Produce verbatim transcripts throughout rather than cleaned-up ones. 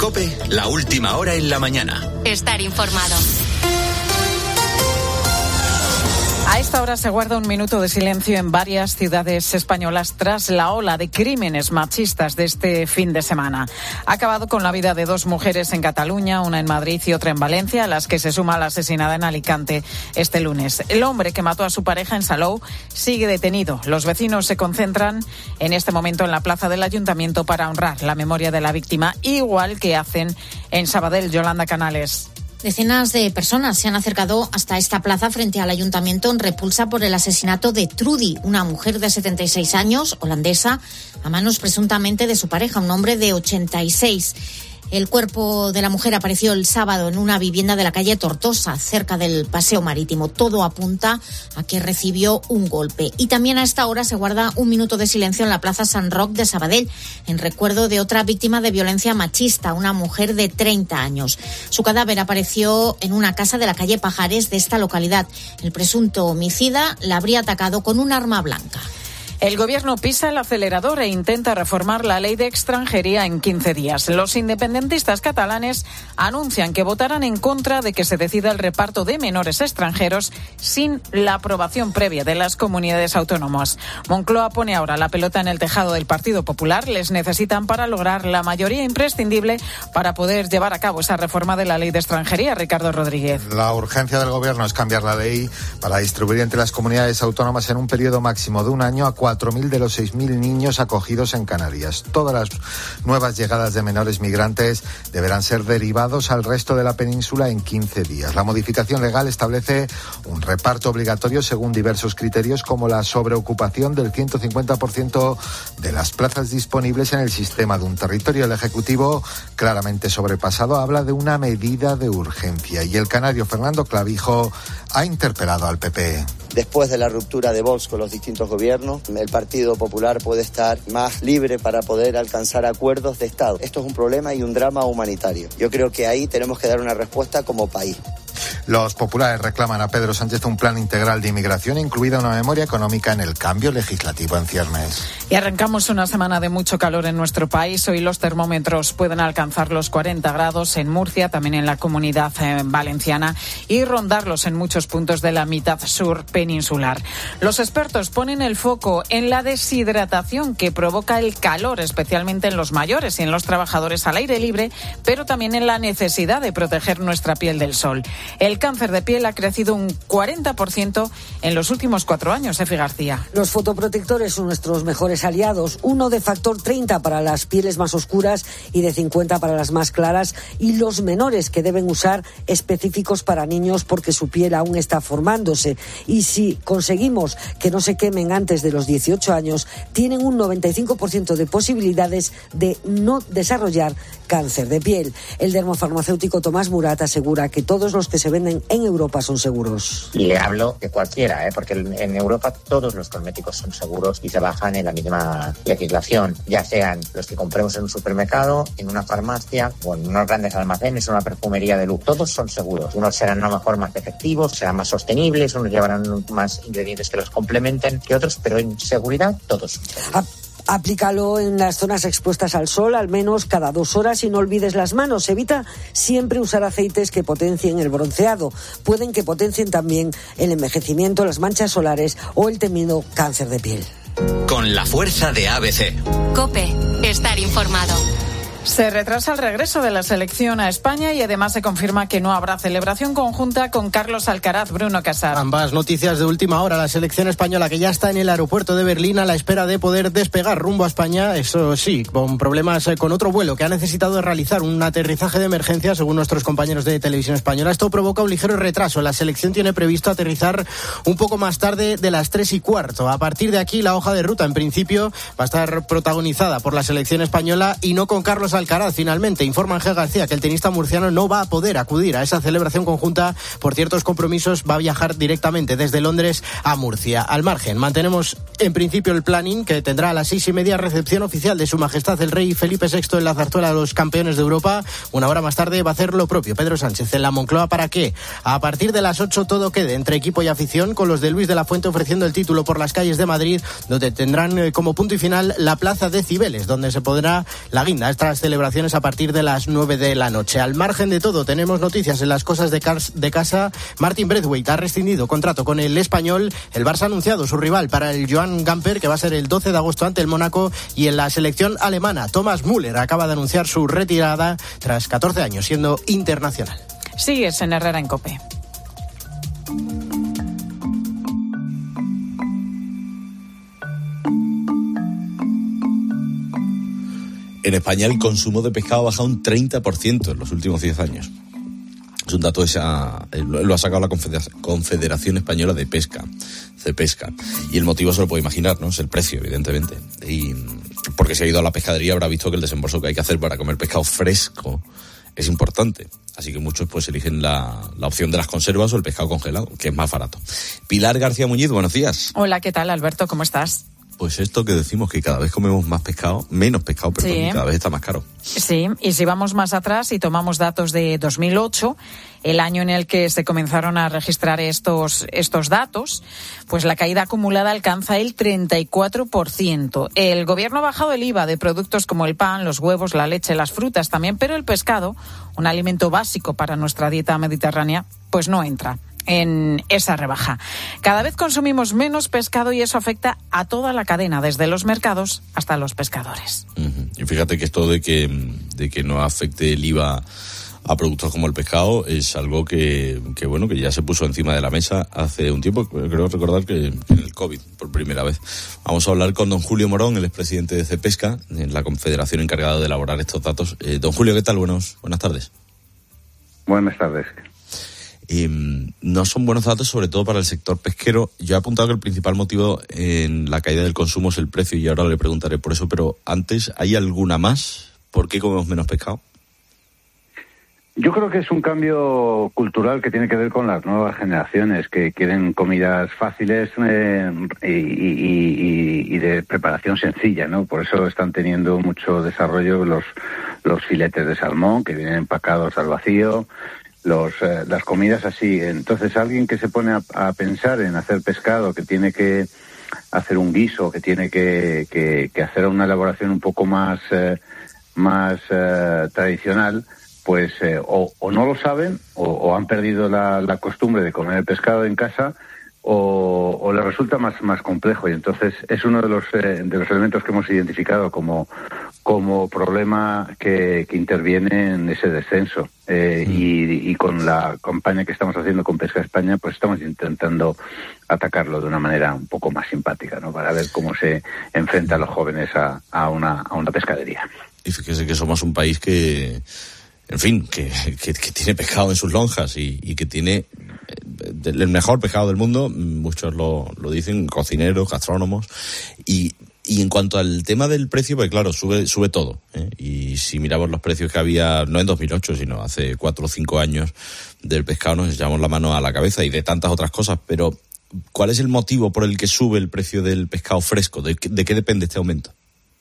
COPE, la última hora en la mañana. Estar informado. A esta hora se guarda un minuto de silencio en varias ciudades españolas tras la ola de crímenes machistas de este fin de semana. Ha acabado con la vida de dos mujeres en Cataluña, una en Madrid y otra en Valencia, a las que se suma la asesinada en Alicante este lunes. El hombre que mató a su pareja en Salou sigue detenido. Los vecinos se concentran en este momento en la plaza del Ayuntamiento para honrar la memoria de la víctima, igual que hacen en Sabadell. Yolanda Canales. Decenas de personas se han acercado hasta esta plaza frente al ayuntamiento en repulsa por el asesinato de Trudy, una mujer de setenta y seis años, holandesa, a manos presuntamente de su pareja, un hombre de ochenta y seis. El cuerpo de la mujer apareció el sábado en una vivienda de la calle Tortosa, cerca del Paseo Marítimo. Todo apunta a que recibió un golpe. Y también a esta hora se guarda un minuto de silencio en la Plaza San Roc de Sabadell, en recuerdo de otra víctima de violencia machista, una mujer de treinta años. Su cadáver apareció en una casa de la calle Pajares de esta localidad. El presunto homicida la habría atacado con un arma blanca. El gobierno pisa el acelerador e intenta reformar la ley de extranjería en quince días. Los independentistas catalanes anuncian que votarán en contra de que se decida el reparto de menores extranjeros sin la aprobación previa de las comunidades autónomas. Moncloa pone ahora la pelota en el tejado del Partido Popular. Les necesitan para lograr la mayoría imprescindible para poder llevar a cabo esa reforma de la ley de extranjería. Ricardo Rodríguez. La urgencia del gobierno es cambiar la ley para distribuir entre las comunidades autónomas en un periodo máximo de un año a cuatro cuatro mil de los seis mil niños acogidos en Canarias. Todas las nuevas llegadas de menores migrantes deberán ser derivados al resto de la península en quince días. La modificación legal establece un reparto obligatorio según diversos criterios, como la sobreocupación del ciento cincuenta por ciento de las plazas disponibles en el sistema de un territorio. El Ejecutivo, claramente sobrepasado, habla de una medida de urgencia, y el canario Fernando Clavijo ha interpelado al P P. Después de la ruptura de Vox con los distintos gobiernos, el Partido Popular puede estar más libre para poder alcanzar acuerdos de Estado. Esto es un problema y un drama humanitario. Yo creo que ahí tenemos que dar una respuesta como país. Los populares reclaman a Pedro Sánchez un plan integral de inmigración, incluida una memoria económica en el cambio legislativo en ciernes. Y arrancamos una semana de mucho calor en nuestro país. Hoy los termómetros pueden alcanzar los cuarenta grados en Murcia, también en la Comunidad eh, Valenciana, y rondarlos en muchos puntos de la mitad sur peninsular. Los expertos ponen el foco en la deshidratación que provoca el calor, especialmente en los mayores y en los trabajadores al aire libre, pero también en la necesidad de proteger nuestra piel del sol. El cáncer de piel ha crecido un cuarenta por ciento en los últimos cuatro años, Efi García. Los fotoprotectores son nuestros mejores aliados, uno de factor treinta para las pieles más oscuras y de cincuenta para las más claras, y los menores, que deben usar específicos para niños porque su piel aún está formándose. Y si conseguimos que no se quemen antes de los dieciocho años, tienen un noventa y cinco por ciento de posibilidades de no desarrollar cáncer de piel. El dermofarmacéutico Tomás Murat asegura que todos los que se venden en Europa son seguros. Y le hablo de cualquiera, ¿eh? porque en Europa todos los cosméticos son seguros y trabajan en la misma legislación, ya sean los que compremos en un supermercado, en una farmacia o en unos grandes almacenes o una perfumería de lujo. Todos son seguros. Unos serán a lo mejor más efectivos, serán más sostenibles, unos llevarán más ingredientes que los complementen que otros, pero en seguridad todos son seguros. Ah. Aplícalo en las zonas expuestas al sol al menos cada dos horas y no olvides las manos. Evita siempre usar aceites que potencien el bronceado. Pueden que potencien también el envejecimiento, las manchas solares o el temido cáncer de piel. Con la fuerza de A B C. COPE. Estar informado. Se retrasa el regreso de la selección a España y además se confirma que no habrá celebración conjunta con Carlos Alcaraz. Bruno Casar. Ambas noticias de última hora. La selección española, que ya está en el aeropuerto de Berlín a la espera de poder despegar rumbo a España, eso sí, con problemas con otro vuelo que ha necesitado realizar un aterrizaje de emergencia, según nuestros compañeros de Televisión Española. Esto provoca un ligero retraso. La selección tiene previsto aterrizar un poco más tarde de las tres y cuarto. A partir de aquí, la hoja de ruta, en principio, va a estar protagonizada por la selección española y no con Carlos Alcaraz. Finalmente, informa Ángel García que el tenista murciano no va a poder acudir a esa celebración conjunta por ciertos compromisos. Va a viajar directamente desde Londres a Murcia. Al margen, mantenemos en principio el planning, que tendrá a las seis y media recepción oficial de Su Majestad el Rey Felipe sexto en la zarzuela de los campeones de Europa. Una hora más tarde va a hacer lo propio Pedro Sánchez en la Moncloa para que a partir de las ocho todo quede entre equipo y afición, con los de Luis de la Fuente ofreciendo el título por las calles de Madrid, donde tendrán como punto y final la plaza de Cibeles, donde se pondrá la guinda a estas celebraciones a partir de las nueve de la noche. Al margen de todo, tenemos noticias en las cosas de, cas- de casa. Martin Braithwaite ha rescindido contrato con el Español. El Barça ha anunciado su rival para el Joan Gamper, que va a ser el doce de agosto ante el Mónaco. Y en la selección alemana, Thomas Müller acaba de anunciar su retirada tras catorce años siendo internacional. Sigues en Herrera en COPE. En España el consumo de pescado ha bajado un treinta por ciento en los últimos diez años. Es un dato, esa, lo ha sacado la Confederación Española de Pesca, Cepesca. Y el motivo se lo puede imaginar, ¿no? Es el precio, evidentemente. Y porque si ha ido a la pescadería habrá visto que el desembolso que hay que hacer para comer pescado fresco es importante. Así que muchos pues eligen la, la opción de las conservas o el pescado congelado, que es más barato. Pilar García Muñiz, buenos días. Hola, ¿qué tal, Alberto? ¿Cómo estás? Pues esto que decimos, que cada vez comemos más pescado, menos pescado, perdón, sí. Cada vez está más caro. Sí, y si vamos más atrás y tomamos datos de dos mil ocho, el año en el que se comenzaron a registrar estos, estos datos, pues la caída acumulada alcanza el treinta y cuatro por ciento. El gobierno ha bajado el I V A de productos como el pan, los huevos, la leche, las frutas también, pero el pescado, un alimento básico para nuestra dieta mediterránea, pues no entra en esa rebaja. Cada vez consumimos menos pescado y eso afecta a toda la cadena, desde los mercados hasta los pescadores. Uh-huh. Y fíjate que esto de que, de que no afecte el I V A a productos como el pescado es algo que, que bueno, que ya se puso encima de la mesa hace un tiempo, creo recordar que en el COVID, por primera vez. Vamos a hablar con don Julio Morón, el expresidente de Cepesca, en la confederación encargada de elaborar estos datos. Eh, don Julio, ¿qué tal? Buenos, buenas tardes. Buenas tardes. Eh, no son buenos datos, sobre todo para el sector pesquero. Yo he apuntado que el principal motivo en la caída del consumo es el precio y ahora le preguntaré por eso, pero antes, ¿hay alguna más? ¿Por qué comemos menos pescado? Yo creo que es un cambio cultural que tiene que ver con las nuevas generaciones que quieren comidas fáciles eh, y, y, y, y de preparación sencilla, ¿no? Por eso están teniendo mucho desarrollo los, los filetes de salmón que vienen empacados al vacío, los eh, las comidas así. Entonces alguien que se pone a, a pensar en hacer pescado, que tiene que hacer un guiso, que tiene que, que, que hacer una elaboración un poco más, eh, más eh, tradicional, pues eh, o, o no lo saben o, o han perdido la, la costumbre de comer el pescado en casa o, o les resulta más, más complejo y entonces es uno de los eh, de los elementos que hemos identificado como como problema que, que interviene en ese descenso eh, mm. y, y con la campaña que estamos haciendo con Pesca España pues estamos intentando atacarlo de una manera un poco más simpática, ¿no? Para ver cómo se enfrenta a los jóvenes a, a una a una pescadería. Y fíjese que somos un país que en fin, que, que, que tiene pescado en sus lonjas y, y que tiene el mejor pescado del mundo, muchos lo, lo dicen, cocineros, gastrónomos, y, y en cuanto al tema del precio, pues claro, sube sube todo, ¿eh? Y si miramos los precios que había, no en dos mil ocho, sino hace cuatro o cinco años del pescado, nos echamos la mano a la cabeza y de tantas otras cosas, pero ¿cuál es el motivo por el que sube el precio del pescado fresco? ¿De, de qué depende este aumento?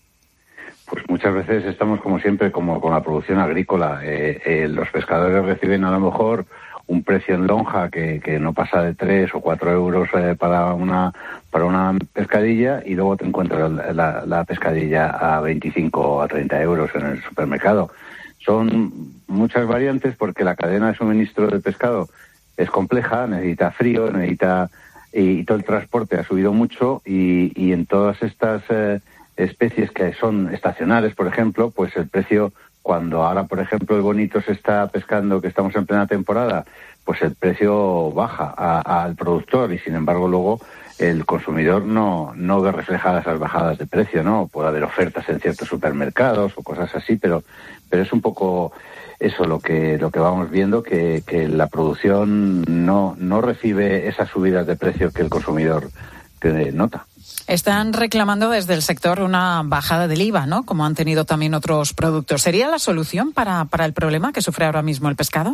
Pues muchas veces estamos como siempre como con la producción agrícola. Eh, eh, los pescadores reciben a lo mejor un precio en lonja que, que no pasa de tres o cuatro euros eh, para una para una pescadilla y luego te encuentras la, la, la pescadilla a veinticinco o a treinta euros en el supermercado. Son muchas variantes porque la cadena de suministro del pescado es compleja, necesita frío, necesita y, y todo el transporte ha subido mucho y, y en todas estas eh, especies que son estacionales, por ejemplo, pues el precio, cuando ahora, por ejemplo, el bonito se está pescando, que estamos en plena temporada, pues el precio baja a, a, al productor y, sin embargo, luego el consumidor no no ve reflejadas esas bajadas de precio, ¿no? Puede haber ofertas en ciertos supermercados o cosas así, pero pero es un poco eso lo que lo que vamos viendo, que, que la producción no no recibe esas subidas de precio que el consumidor que nota. Están reclamando desde el sector una bajada del I V A, ¿no? Como han tenido también otros productos. ¿Sería la solución para, para el problema que sufre ahora mismo el pescado?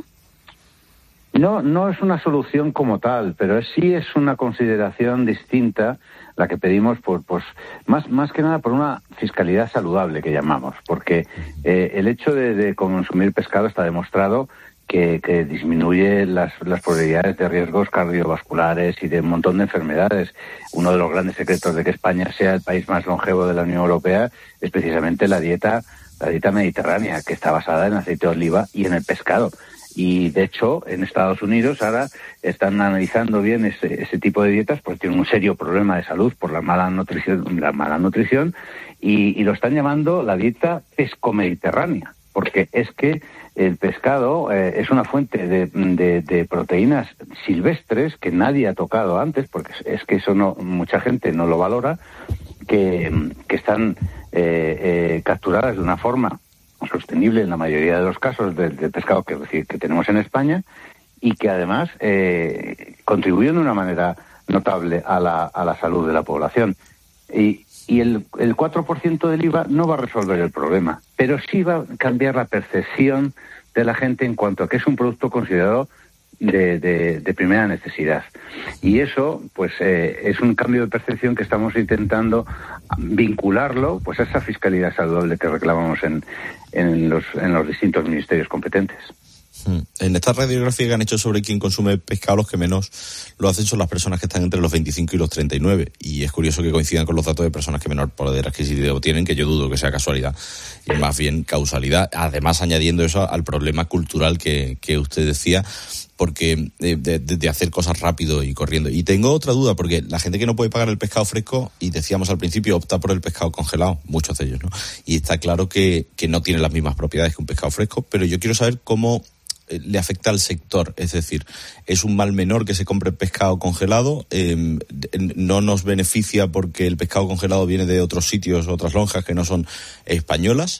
No, no es una solución como tal, pero sí es una consideración distinta la que pedimos por, pues, más, más que nada por una fiscalidad saludable que llamamos, porque eh, el hecho de, de consumir pescado está demostrado que, que disminuye las, las probabilidades de riesgos cardiovasculares y de un montón de enfermedades. Uno de los grandes secretos de que España sea el país más longevo de la Unión Europea es precisamente la dieta la dieta mediterránea, que está basada en aceite de oliva y en el pescado. Y, de hecho, en Estados Unidos ahora están analizando bien ese, ese tipo de dietas, porque tienen un serio problema de salud por la mala nutrición, la mala nutrición y, y lo están llamando la dieta pesco-mediterránea, porque es que el pescado eh, es una fuente de, de, de proteínas silvestres que nadie ha tocado antes, porque es que eso no mucha gente no lo valora, que, que están eh, eh, capturadas de una forma sostenible en la mayoría de los casos del, del pescado que, que tenemos en España y que además eh, contribuyen de una manera notable a la, a la salud de la población. Y, y el, el cuatro por ciento del I V A no va a resolver el problema, pero sí va a cambiar la percepción de la gente en cuanto a que es un producto considerado de, de, de primera necesidad. Y eso, pues, eh, es un cambio de percepción que estamos intentando vincularlo, pues, a esa fiscalidad saludable que reclamamos en, en los, en los distintos ministerios competentes. En esta radiografía que han hecho sobre quién consume pescado, los que menos lo hacen son las personas que están entre los veinticinco y los treinta y nueve. Y es curioso que coincidan con los datos de personas que menor poder adquisitivo tienen, que yo dudo que sea casualidad y más bien causalidad. Además, añadiendo eso al problema cultural que, que usted decía, porque de, de, de hacer cosas rápido y corriendo. Y tengo otra duda, porque la gente que no puede pagar el pescado fresco, y decíamos al principio, opta por el pescado congelado, muchos de ellos, ¿no? Y está claro que, que no tiene las mismas propiedades que un pescado fresco, pero yo quiero saber cómo le afecta al sector, es decir, es un mal menor que se compre pescado congelado, eh, no nos beneficia porque el pescado congelado viene de otros sitios, otras lonjas que no son españolas.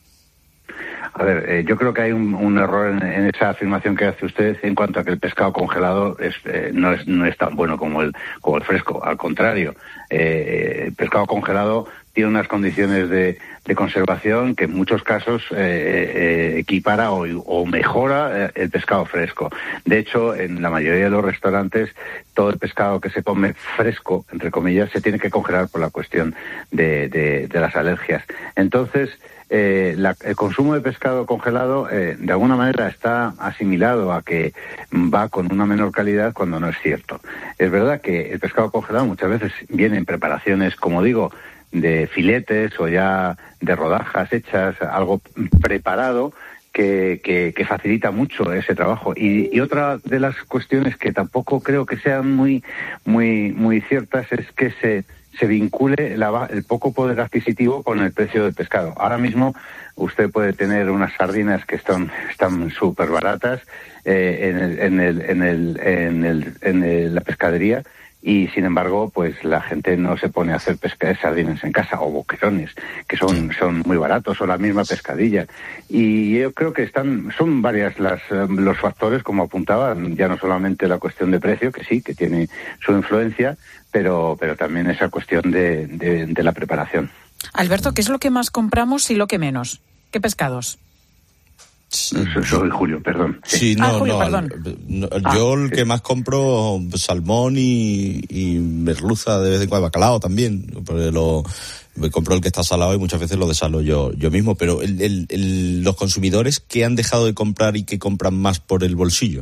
A ver, eh, yo creo que hay un, un error en, en esa afirmación que hace usted en cuanto a que el pescado congelado es, eh, no es no es tan bueno como el como el fresco. Al contrario, eh, el pescado congelado tiene unas condiciones de, de conservación que en muchos casos eh, eh, equipara o, o mejora el pescado fresco. De hecho, en la mayoría de los restaurantes, todo el pescado que se come fresco, entre comillas, se tiene que congelar por la cuestión de, de, de las alergias. Entonces, eh, la, el consumo de pescado congelado eh, de alguna manera está asimilado a que va con una menor calidad cuando no es cierto. Es verdad que el pescado congelado muchas veces viene en preparaciones, como digo, de filetes o ya de rodajas hechas, algo preparado que, que, que facilita mucho ese trabajo. Y, y otra de las cuestiones que tampoco creo que sean muy muy muy ciertas es que se se vincule la, el poco poder adquisitivo con el precio del pescado. Ahora mismo usted puede tener unas sardinas que están están súper baratas eh, en el en el en el en el en el, la pescadería. Y, sin embargo, pues la gente no se pone a hacer pesca de sardinas en casa, o boquerones, que son son muy baratos, o la misma pescadilla. Y yo creo que están son varias las los factores, como apuntaba, ya no solamente la cuestión de precio, que sí, que tiene su influencia, pero pero también esa cuestión de, de, de la preparación. Alberto, ¿qué es lo que más compramos y lo que menos? ¿Qué pescados? Soy Julio, perdón. Sí, no, ah, Julio, no, perdón. no. Yo ah, el sí. que más compro, salmón y, y merluza de vez en cuando, bacalao también. Porque lo, me compro el que está salado y muchas veces lo desalo yo, yo mismo. Pero el, el, el, los consumidores, ¿qué han dejado de comprar y que compran más por el bolsillo?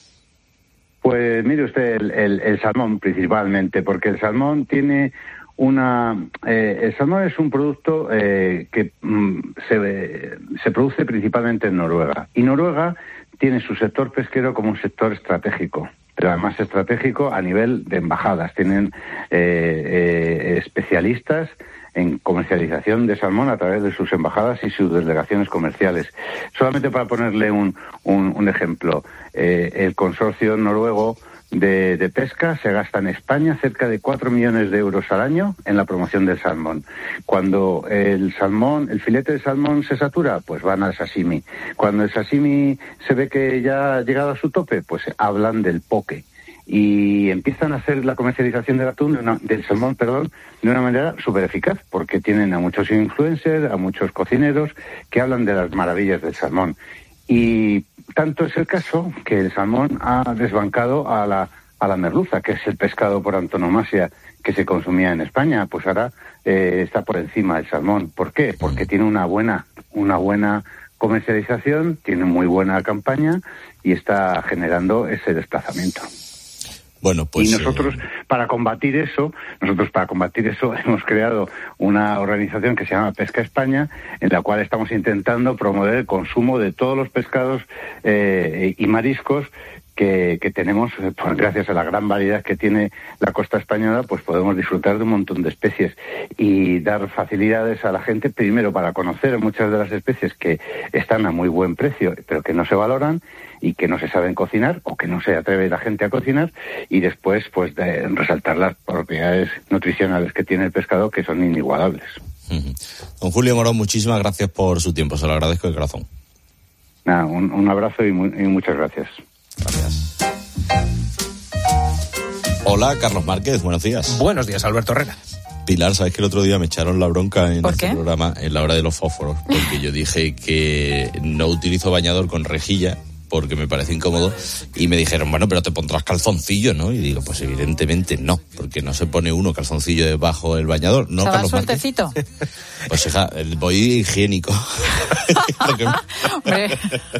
Pues mire usted, el, el, el salmón principalmente, porque el salmón tiene una eh, el salmón es un producto eh, que mm, se, se produce principalmente en Noruega, y Noruega tiene su sector pesquero como un sector estratégico, pero además estratégico a nivel de embajadas. Tienen eh, eh, especialistas en comercialización de salmón a través de sus embajadas y sus delegaciones comerciales. Solamente para ponerle un, un, un ejemplo, eh, el consorcio noruego De, de pesca se gasta en España cerca de cuatro millones de euros al año en la promoción del salmón. Cuando el salmón, el filete de salmón se satura, pues van al sashimi. Cuando el sashimi se ve que ya ha llegado a su tope, pues hablan del poke. Y empiezan a hacer la comercialización del atún, de una, del salmón, perdón, de una manera súper eficaz, porque tienen a muchos influencers, a muchos cocineros que hablan de las maravillas del salmón. Y tanto es el caso que el salmón ha desbancado a la a la merluza, que es el pescado por antonomasia que se consumía en España. Pues ahora eh, está por encima del salmón. ¿Por qué? Porque tiene una buena una buena comercialización, tiene muy buena campaña y está generando ese desplazamiento. Bueno, pues... Y nosotros, eh... para combatir eso, nosotros para combatir eso hemos creado una organización que se llama Pesca España, en la cual estamos intentando promover el consumo de todos los pescados eh, y mariscos que, que tenemos, pues gracias a la gran variedad que tiene la costa española, pues podemos disfrutar de un montón de especies y dar facilidades a la gente, primero para conocer muchas de las especies que están a muy buen precio, pero que no se valoran y que no se saben cocinar o que no se atreve la gente a cocinar, y después pues de resaltar las propiedades nutricionales que tiene el pescado, que son inigualables. Uh-huh. Don Julio Morón, muchísimas gracias por su tiempo, se lo agradezco de corazón. Nada, un, un abrazo y, muy, y muchas gracias. Gracias. Hola, Carlos Márquez, buenos días. Buenos días, Alberto Herrera. Pilar, ¿sabes que el otro día me echaron la bronca en ¿Por este qué? programa en la hora de los fósforos? Porque yo dije que no utilizo bañador con rejilla porque me parece incómodo, y me dijeron, bueno, pero te pondrás calzoncillo, ¿no? Y digo, pues evidentemente no, porque no se pone uno calzoncillo debajo del bañador, ¿no, ¿Se va Carlos sueltecito? Pues hija, voy higiénico. Hombre,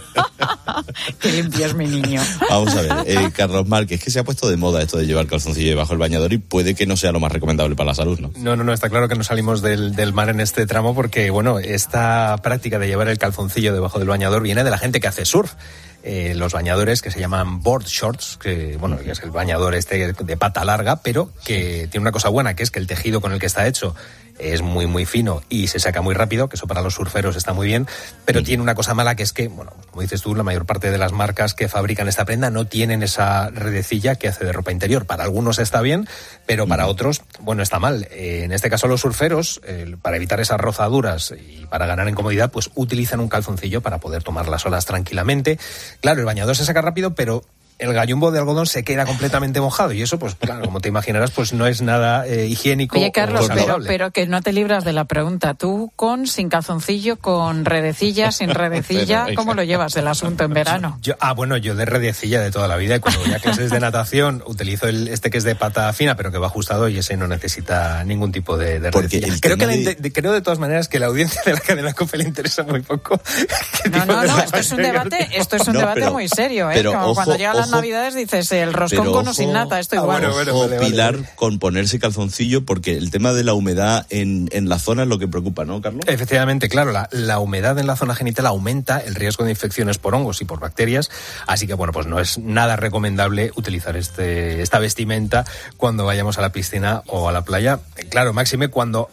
qué limpio es mi niño. Vamos a ver, eh, Carlos Márquez, que se ha puesto de moda esto de llevar calzoncillo debajo del bañador y puede que no sea lo más recomendable para la salud, ¿no? No, no, no, está claro que no salimos del, del mar en este tramo porque, bueno, esta práctica de llevar el calzoncillo debajo del bañador viene de la gente que hace surf. Eh, los bañadores que se llaman board shorts, que bueno, que es el bañador este de pata larga, pero que tiene una cosa buena, que es que el tejido con el que está hecho es muy muy fino y se saca muy rápido, que eso para los surferos está muy bien, pero tiene una cosa mala, que es que, bueno, como dices tú, la mayor parte de las marcas que fabrican esta prenda no tienen esa redecilla que hace de ropa interior. Para algunos está bien, pero para otros, bueno, está mal. Eh, en este caso los surferos, eh, para evitar esas rozaduras y para ganar en comodidad, pues utilizan un calzoncillo para poder tomar las olas tranquilamente. Claro, el bañador se saca rápido, pero el gallumbo de algodón se queda completamente mojado, y eso, pues claro, como te imaginarás, pues no es nada eh, higiénico. Oye, Carlos, pero, saludable. pero que no te libras de la pregunta. Tú con, sin calzoncillo, con redecilla, sin redecilla, ¿cómo lo llevas el asunto en verano? Yo, ah, bueno, yo de redecilla de toda la vida, y cuando voy a clases de natación utilizo el este que es de pata fina, pero que va ajustado, y ese no necesita ningún tipo de, de redecilla. Creo que de... De, creo de todas maneras que la audiencia de la cadena COPE le interesa muy poco. No, no, no, esto es un debate, esto es un no, debate pero, muy serio, ¿eh? Como ojo, cuando llegan las Navidades dices el roscón con o sin nata, esto igual. Ah, bueno, bueno, vale, Pilar, vale. Con ponerse calzoncillo, porque el tema de la humedad en, en la zona es lo que preocupa, ¿no, Carlos? Efectivamente, claro, la, la humedad en la zona genital aumenta el riesgo de infecciones por hongos y por bacterias, así que bueno, pues no es nada recomendable utilizar este esta vestimenta cuando vayamos a la piscina o a la playa. Claro, máxime cuando...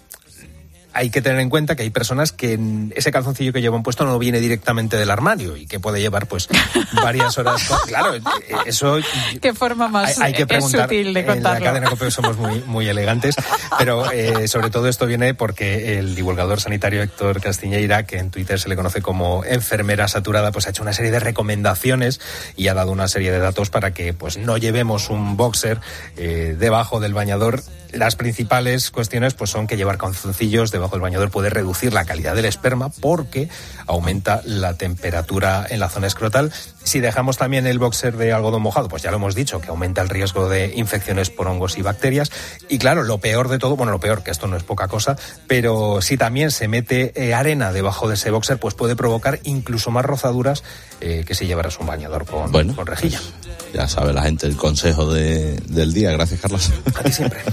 Hay que tener en cuenta que hay personas que ese calzoncillo que llevan puesto no viene directamente del armario y que puede llevar pues varias horas. Claro, eso... Qué forma más hay, hay que preguntar, sutil de contarlo. En la cadena COPE somos muy, muy elegantes, pero eh, sobre todo esto viene porque el divulgador sanitario Héctor Castiñeira, que en Twitter se le conoce como enfermera saturada, pues ha hecho una serie de recomendaciones y ha dado una serie de datos para que pues no llevemos un boxer eh, debajo del bañador. Las principales cuestiones pues son que llevar calzoncillos debajo del bañador puede reducir la calidad del esperma porque aumenta la temperatura en la zona escrotal. Si dejamos también el boxer de algodón mojado, pues ya lo hemos dicho, que aumenta el riesgo de infecciones por hongos y bacterias. Y claro, lo peor de todo, bueno, lo peor, que esto no es poca cosa, pero si también se mete eh, arena debajo de ese boxer, pues puede provocar incluso más rozaduras eh, que si llevaras un bañador con, bueno, con rejilla. Pues ya sabe la gente el consejo de, del día. Gracias, Carlos. A ti siempre.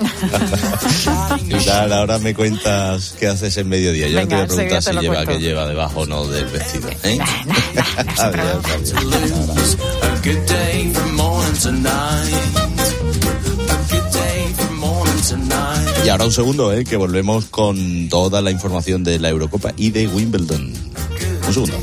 Y tal, ahora me cuentas qué haces en mediodía. Yo Venga, no te voy a preguntar si lleva cuento. que lleva debajo o no del vestido, ¿eh? Nah, nah, nah, Adiós, adiós. Y ahora un segundo, ¿eh? Que volvemos con toda la información de la Eurocopa y de Wimbledon. Un segundo.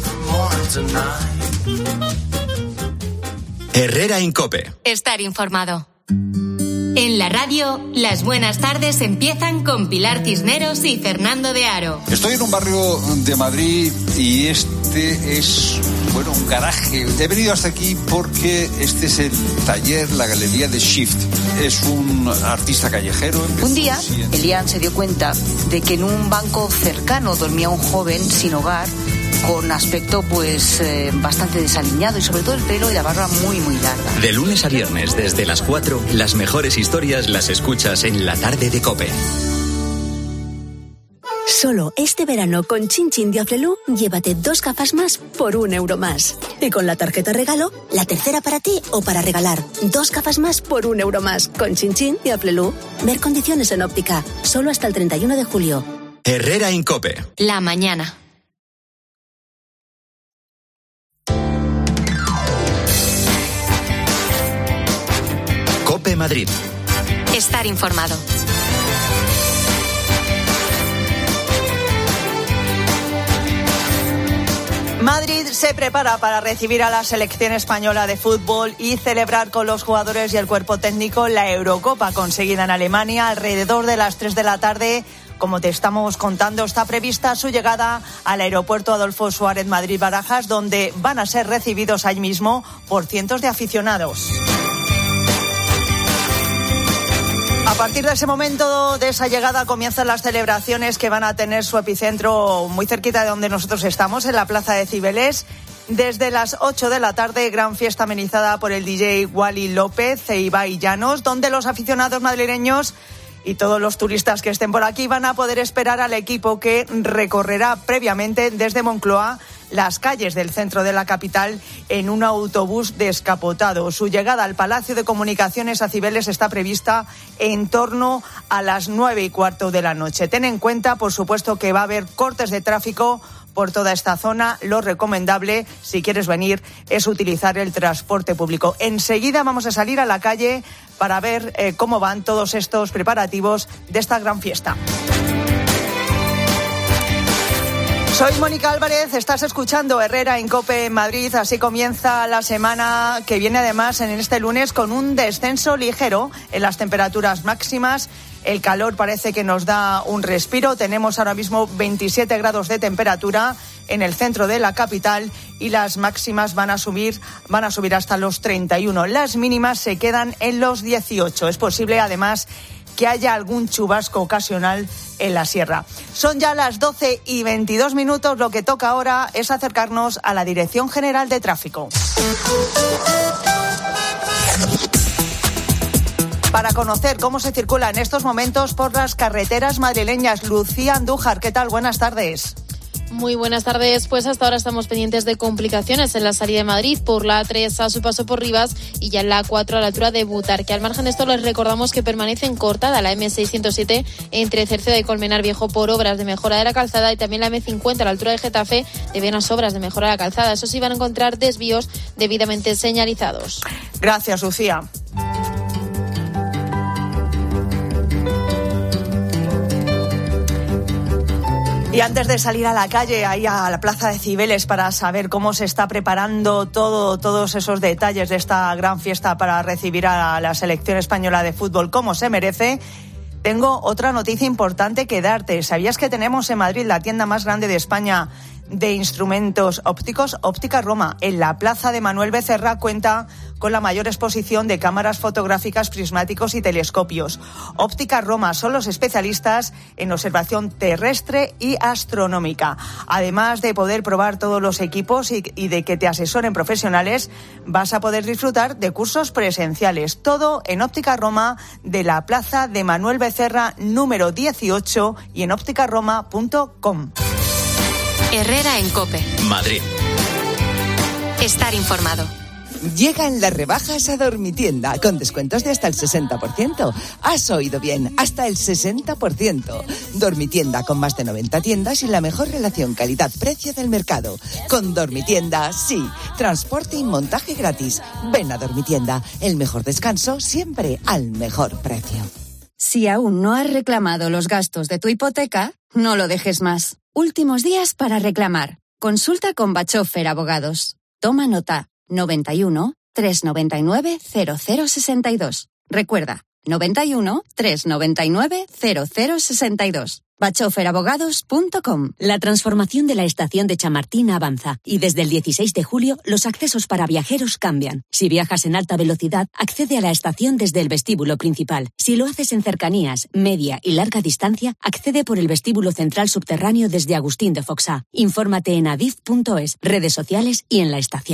Herrera en COPE. Estar informado. En la radio, las buenas tardes empiezan con Pilar Cisneros y Fernando de Aro. Estoy en un barrio de Madrid y este es, bueno, un garaje. He venido hasta aquí porque este es el taller, la galería de Shift. Es un artista callejero. Un día, Elian se dio cuenta de que en un banco cercano dormía un joven sin hogar, con aspecto pues eh, bastante desaliñado y sobre todo el pelo y la barba muy muy larga. De lunes a viernes desde las cuatro, las mejores historias las escuchas en la tarde de COPE. Solo este verano con Chin Chin de Aflelu, llévate dos gafas más por un euro más. Y con la tarjeta regalo, la tercera para ti o para regalar. Dos gafas más por un euro más. Con Chin Chin de Aflelu. Ver condiciones en óptica. Solo hasta el treinta y uno de julio. Herrera Incope. La mañana. Cope Madrid. Estar informado. Madrid se prepara para recibir a la selección española de fútbol y celebrar con los jugadores y el cuerpo técnico la Eurocopa conseguida en Alemania alrededor de las tres de la tarde. Como te estamos contando, está prevista su llegada al aeropuerto Adolfo Suárez Madrid-Barajas, donde van a ser recibidos ahí mismo por cientos de aficionados. A partir de ese momento, de esa llegada, comienzan las celebraciones que van a tener su epicentro muy cerquita de donde nosotros estamos, en la Plaza de Cibeles. Desde las ocho de la tarde, gran fiesta amenizada por el D J Wally López e Ibai Llanos, donde los aficionados madrileños y todos los turistas que estén por aquí van a poder esperar al equipo que recorrerá previamente desde Moncloa las calles del centro de la capital en un autobús descapotado. Su llegada al Palacio de Comunicaciones a Cibeles está prevista en torno a las nueve y cuarto de la noche. Ten en cuenta, por supuesto, que va a haber cortes de tráfico por toda esta zona. Lo recomendable, si quieres venir, es utilizar el transporte público. Enseguida vamos a salir a la calle para ver eh, cómo van todos estos preparativos de esta gran fiesta. Soy Mónica Álvarez, estás escuchando Herrera Incope en Madrid. Así comienza la semana, que viene además en este lunes con un descenso ligero en las temperaturas máximas. El calor parece que nos da un respiro. Tenemos ahora mismo veintisiete grados de temperatura en el centro de la capital y las máximas van a subir, van a subir hasta los treinta y uno. Las mínimas se quedan en los dieciocho. Es posible, además, que haya algún chubasco ocasional en la sierra. Son ya las doce y veintidós minutos. Lo que toca ahora es acercarnos a la Dirección General de Tráfico para conocer cómo se circula en estos momentos por las carreteras madrileñas. Lucía Andújar, ¿qué tal? Buenas tardes. Muy buenas tardes. Pues hasta ahora estamos pendientes de complicaciones en la salida de Madrid por la A tres a su paso por Rivas y ya en la A cuatro a la altura de Butarque. Al margen de esto, les recordamos que permanecen cortada la eme seiscientos siete entre Cerceda y Colmenar Viejo por obras de mejora de la calzada, y también la eme cincuenta a la altura de Getafe debido a unas obras de mejora de la calzada. Eso sí, van a encontrar desvíos debidamente señalizados. Gracias, Lucía. Y antes de salir a la calle, ahí a la Plaza de Cibeles, para saber cómo se está preparando todo, todos esos detalles de esta gran fiesta para recibir a la selección española de fútbol como se merece, tengo otra noticia importante que darte. ¿Sabías que tenemos en Madrid la tienda más grande de España de instrumentos ópticos? Óptica Roma, en la Plaza de Manuel Becerra, cuenta con la mayor exposición de cámaras fotográficas, prismáticos y telescopios. Óptica Roma son los especialistas en observación terrestre y astronómica. Además de poder probar todos los equipos y, y de que te asesoren profesionales, vas a poder disfrutar de cursos presenciales. Todo en Óptica Roma de la Plaza de Manuel Becerra número dieciocho y en óptica roma punto com. Herrera en Cope. Madrid. Estar informado. Llegan las rebajas a Dormitienda, con descuentos de hasta el sesenta por ciento. Has oído bien, hasta el sesenta por ciento. Dormitienda, con más de noventa tiendas y la mejor relación calidad-precio del mercado. Con Dormitienda, sí. Transporte y montaje gratis. Ven a Dormitienda, el mejor descanso siempre al mejor precio. Si aún no has reclamado los gastos de tu hipoteca, no lo dejes más. Últimos días para reclamar. Consulta con Bachofer Abogados. Toma nota. noventa y uno, trescientos noventa y nueve, cero cero sesenta y dos. Recuerda, noventa y uno, trescientos noventa y nueve, cero cero sesenta y dos. bachofer abogados punto com. La transformación de la estación de Chamartín avanza y desde el dieciséis de julio los accesos para viajeros cambian. Si viajas en alta velocidad, accede a la estación desde el vestíbulo principal. Si lo haces en cercanías, media y larga distancia, accede por el vestíbulo central subterráneo desde Agustín de Foxá. Infórmate en adif punto es, redes sociales y en la estación.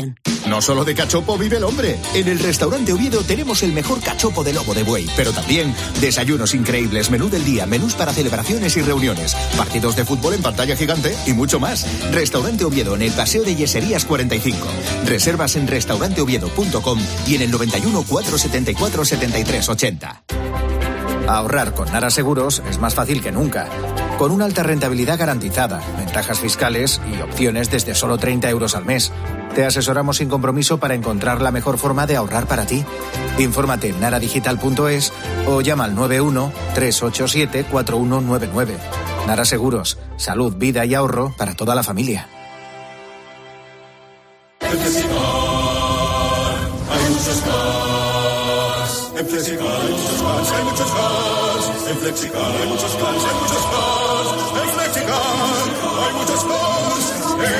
No solo de cachopo vive el hombre. En el restaurante Oviedo tenemos el mejor cachopo de lomo de buey, pero también desayunos increíbles, menú del día, menús para celebraciones y reuniones, partidos de fútbol en pantalla gigante y mucho más. Restaurante Oviedo en el Paseo de Yeserías cuarenta y cinco. Reservas en restaurante oviedo punto com y en el noventa y uno, cuatrocientos setenta y cuatro, setenta y tres ochenta. Ahorrar con Nara Seguros es más fácil que nunca. Con una alta rentabilidad garantizada, ventajas fiscales y opciones desde solo treinta euros al mes. Te asesoramos sin compromiso para encontrar la mejor forma de ahorrar para ti. Infórmate en nara digital punto es o llama al nueve uno, tres ocho siete, cuatro uno nueve nueve. Nara Seguros, salud, vida y ahorro para toda la familia. En Flexicar hay muchos cars. En Flexicar hay muchos cars, hay muchos cars. En Flexicar hay muchos cars, hay muchos cars. En Flexicar hay muchos cars.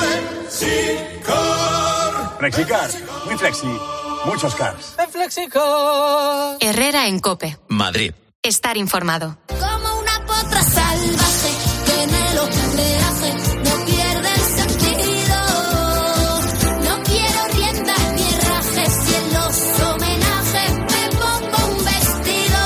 En Flexicar. Flexicar, muy flexi, muchos cars. En Flexicar. Herrera en COPE. Madrid. Estar informado. Como una potra salvaje que en el oleaje no pierde el sentido. No quiero riendas ni herrajes y en los homenajes me pongo un vestido.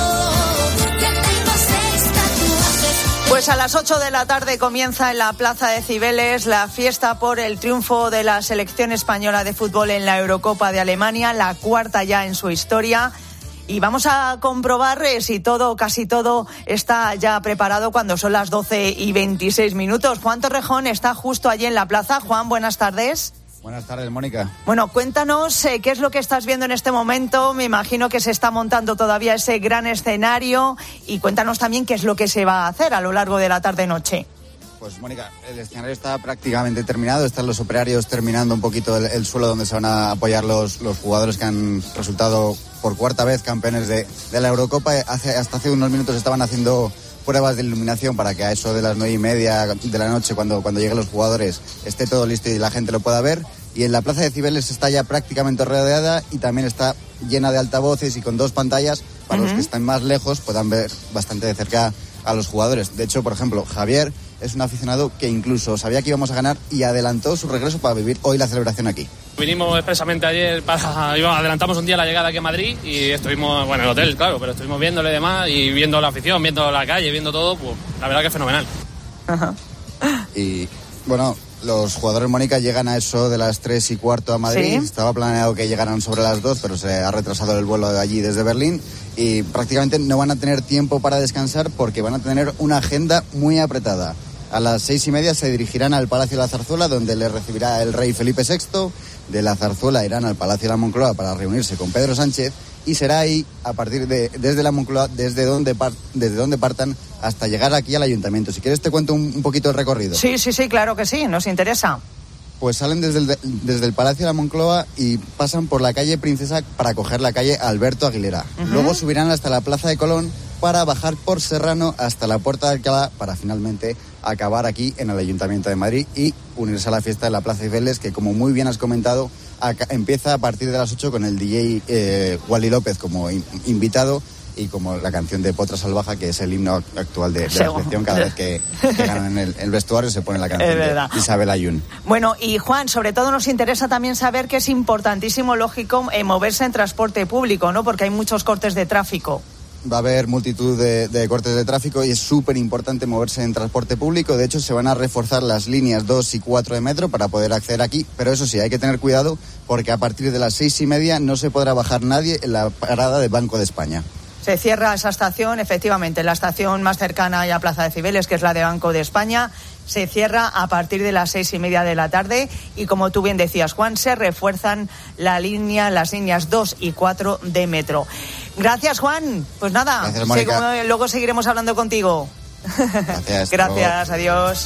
Que tengo seis tatuajes. Pues a las ocho de la tarde comienza en la Plaza de Cibeles la fiesta por el triunfo de la selección española de fútbol en la Eurocopa de Alemania, la cuarta ya en su historia. Y vamos a comprobar eh, si todo, casi todo, está ya preparado cuando son las doce y veintiséis minutos. Juan Torrejón está justo allí en la plaza. Juan, buenas tardes. Buenas tardes, Mónica. Bueno, cuéntanos eh, qué es lo que estás viendo en este momento. Me imagino que se está montando todavía ese gran escenario. Y cuéntanos también qué es lo que se va a hacer a lo largo de la tarde-noche. Pues, Mónica, el escenario está prácticamente terminado. Están los operarios terminando un poquito el, el suelo donde se van a apoyar los, los jugadores que han resultado por cuarta vez campeones de, de la Eurocopa. Hace, hasta hace unos minutos estaban haciendo pruebas de iluminación para que a eso de las nueve y media de la noche, cuando, cuando lleguen los jugadores, esté todo listo y la gente lo pueda ver. Y en la Plaza de Cibeles está ya prácticamente rodeada y también está llena de altavoces y con dos pantallas para uh-huh. los que están más lejos puedan ver bastante de cerca a los jugadores. De hecho, por ejemplo, Javier es un aficionado que incluso sabía que íbamos a ganar y adelantó su regreso para vivir hoy la celebración aquí. Vinimos expresamente ayer para... adelantamos un día la llegada aquí a Madrid y estuvimos, bueno, en el hotel, claro, pero estuvimos viéndole y demás y viendo la afición, viendo la calle, viendo todo, pues la verdad que es fenomenal. Ajá. Y, bueno, los jugadores, Mónica, llegan a eso de las tres y cuarto a Madrid. ¿Sí? Estaba planeado que llegaran sobre las dos, pero se ha retrasado el vuelo de allí desde Berlín y prácticamente no van a tener tiempo para descansar porque van a tener una agenda muy apretada. A las seis y media se dirigirán al Palacio de la Zarzuela, donde les recibirá el rey Felipe sexto. De la Zarzuela irán al Palacio de la Moncloa para reunirse con Pedro Sánchez y será ahí, a partir de desde la Moncloa, desde donde, par, desde donde partan hasta llegar aquí al Ayuntamiento. Si quieres te cuento un, un poquito el recorrido. Sí, sí, sí, claro que sí, nos interesa. Pues salen desde el, desde el Palacio de la Moncloa y pasan por la calle Princesa para coger la calle Alberto Aguilera. Uh-huh. Luego subirán hasta la Plaza de Colón para bajar por Serrano hasta la Puerta de Alcalá para finalmente acabar aquí en el Ayuntamiento de Madrid y unirse a la fiesta de la Plaza de Cibeles, que como muy bien has comentado, acá, empieza a partir de las ocho con el D J eh, Wally López como in, invitado y como la canción de Potra Salvaja, que es el himno actual de, de la selección. Cada vez que, que ganan en el, el vestuario se pone la canción de Isabel Ayun. Bueno, y Juan, sobre todo nos interesa también saber que es importantísimo, lógico, eh, moverse en transporte público, ¿no? Porque hay muchos cortes de tráfico. Va a haber multitud de, de cortes de tráfico y es súper importante moverse en transporte público. De hecho, se van a reforzar las líneas dos y cuatro de metro para poder acceder aquí. Pero eso sí, hay que tener cuidado porque a partir de las seis y media no se podrá bajar nadie en la parada del Banco de España. Se cierra esa estación, efectivamente, la estación más cercana a Plaza de Cibeles, que es la de Banco de España, se cierra a partir de las seis y media de la tarde y, como tú bien decías, Juan, se refuerzan la línea, las líneas dos y cuatro de metro. Gracias, Juan. Pues nada, Gracias, Mónica. se, luego seguiremos hablando contigo. Gracias. Gracias, adiós.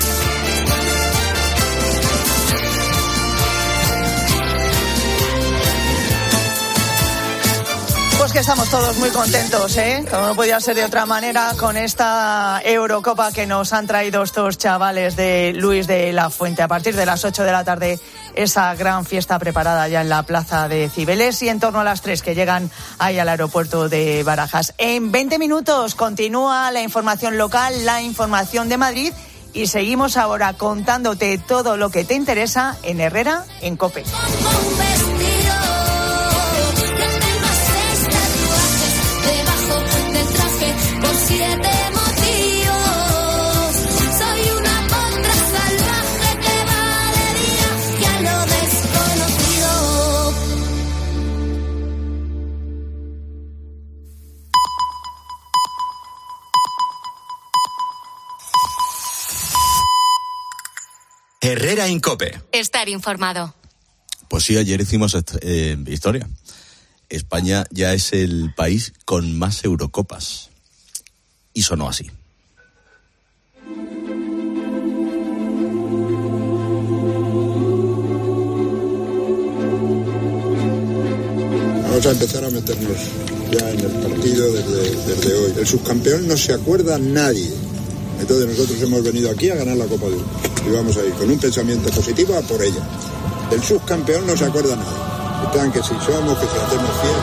Pues que estamos todos muy contentos, ¿eh? Como no podía ser de otra manera, con esta Eurocopa que nos han traído estos chavales de Luis de la Fuente. A partir de las ocho de la tarde, esa gran fiesta preparada ya en la Plaza de Cibeles y en torno a las tres que llegan ahí al aeropuerto de Barajas. En veinte minutos continúa la información local, la información de Madrid y seguimos ahora contándote todo lo que te interesa en Herrera en COPE. Herrera en COPE. Estar informado. Pues sí, ayer hicimos eh, historia. España ya es el país con más Eurocopas. Y sonó así. Vamos a empezar a meternos ya en el partido desde, desde hoy. El subcampeón no se acuerda nadie. Entonces nosotros hemos venido aquí a ganar la Copa de Europa. Y vamos a ir con un pensamiento positivo a por ella. Del subcampeón no se acuerda nadie. Están que si somos, que si hacemos fiel.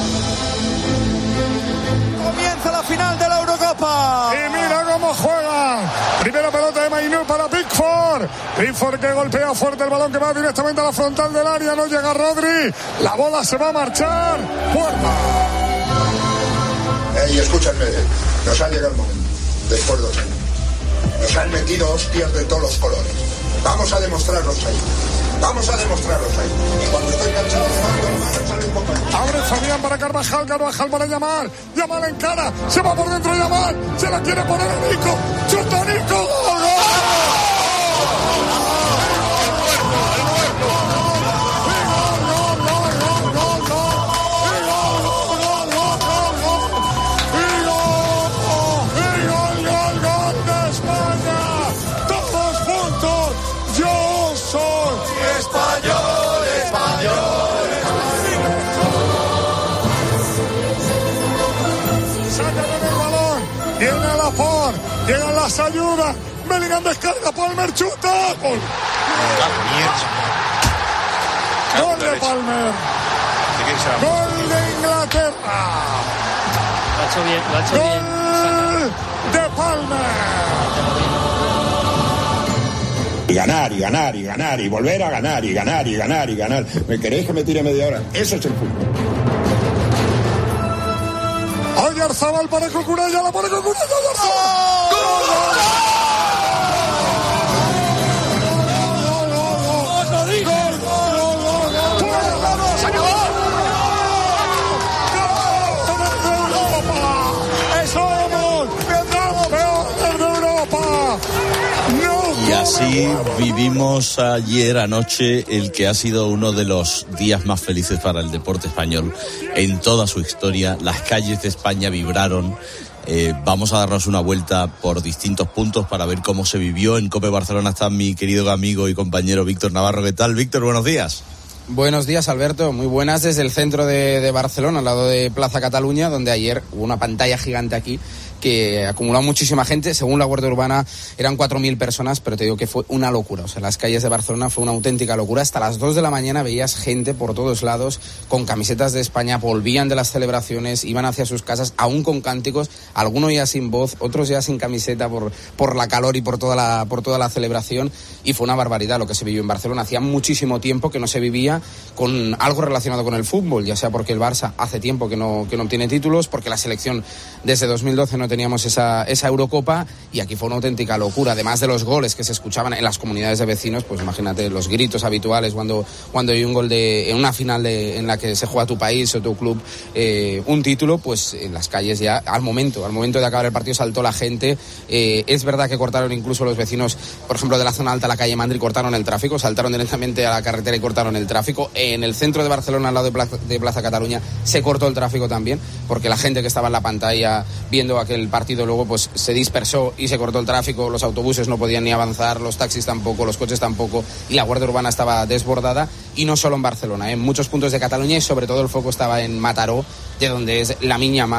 Comienza la final de la Eurocopa. Y mira cómo juega. Primera pelota de Mainú para Pickford. Pickford que golpea fuerte el balón que va directamente a la frontal del área. No llega Rodri. La bola se va a marchar. Puerta. Eh, y escúchame, nos ha llegado el momento. Después de dos años. Nos han metido hostias de todos los colores. Vamos a demostrarlos ahí. Vamos a demostrarlos ahí. Y cuando estoy cansado, sale un poco ahí. Abre Fabián para Carvajal, Carvajal para Yamal. Yamal en cara, se va por dentro Yamal. Se la quiere poner a Nico. ¡Chuta Nico! ¡Gol! Llegan las ayudas. Bellingham descarga. Palmer chuta. Gol. Gol de Palmer. Gol de Inglaterra. Lo ha hecho bien. Lo ha hecho Gol bien. de Palmer. Y ganar, y ganar, y ganar, y volver a ganar, y ganar, y ganar, y ganar. ¿Me queréis que me tire media hora? Eso es el fútbol. Oyarzabal para Cucurella, la pone Cucurella, Oyarzabal. ¡Gol! ¡Gol! Y así vivimos ayer anoche el que ha sido uno de los días más felices para el deporte español en toda su historia. Las calles de España vibraron. Eh, vamos a darnos una vuelta por distintos puntos para ver cómo se vivió. En COPE Barcelona está mi querido amigo y compañero Víctor Navarro. ¿Qué tal, Víctor? Buenos días. Buenos días, Alberto. Muy buenas desde el centro de, de Barcelona, al lado de Plaza Cataluña, donde ayer hubo una pantalla gigante aquí que acumuló muchísima gente. Según la Guardia Urbana eran cuatro mil personas, pero te digo que fue una locura. O sea, las calles de Barcelona fue una auténtica locura. Hasta las dos de la mañana veías gente por todos lados con camisetas de España, volvían de las celebraciones, iban hacia sus casas, aún con cánticos, algunos ya sin voz, otros ya sin camiseta por, por la calor y por toda la, por toda la celebración. Y fue una barbaridad lo que se vivió en Barcelona. Hacía muchísimo tiempo que no se vivía con algo relacionado con el fútbol, ya sea porque el Barça hace tiempo que no, que no obtiene títulos, porque la selección desde dos mil doce no teníamos esa, esa Eurocopa, y aquí fue una auténtica locura. Además de los goles que se escuchaban en las comunidades de vecinos, pues imagínate los gritos habituales cuando, cuando hay un gol de, en una final de, en la que se juega tu país o tu club eh, un título, pues en las calles ya al momento, al momento de acabar el partido saltó la gente. Eh, es verdad que cortaron incluso los vecinos, por ejemplo, de la zona alta, la calle Mandri, cortaron el tráfico, saltaron directamente a la carretera y cortaron el tráfico. En el centro de Barcelona, al lado de Plaza, de Plaza Cataluña, se cortó el tráfico también, porque la gente que estaba en la pantalla viendo aquel partido luego pues se dispersó y se cortó el tráfico. Los autobuses no podían ni avanzar, los taxis tampoco, los coches tampoco, y la Guardia Urbana estaba desbordada. Y no solo en Barcelona, en muchos puntos de Cataluña, y sobre todo el foco estaba en Mataró, de donde es Lamine Yamal,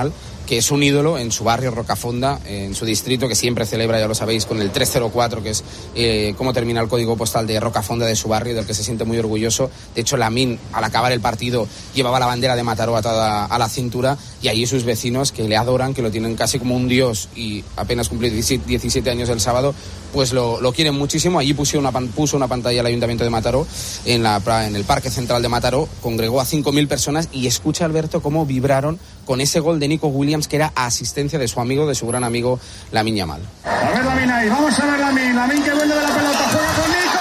que es un ídolo en su barrio Rocafonda, en su distrito, que siempre celebra, ya lo sabéis, con el tres cero cuatro, que es eh, cómo termina el código postal de Rocafonda, de su barrio, del que se siente muy orgulloso. De hecho, Lamine, al acabar el partido, llevaba la bandera de Mataró atada a la cintura, y allí sus vecinos, que le adoran, que lo tienen casi como un dios, y apenas cumplió diecisiete años el sábado, pues lo, lo quieren muchísimo. Allí puso una, puso una pantalla el Ayuntamiento de Mataró, en, la, en el Parque Central de Mataró, congregó a cinco mil personas, y escucha, Alberto, cómo vibraron con ese gol de Nico Williams, que era asistencia de su amigo, de su gran amigo Lamine Yamal. A ver Lamine ahí, vamos a ver Lamine, Lamine que vuelve de la pelota, juega con Nico.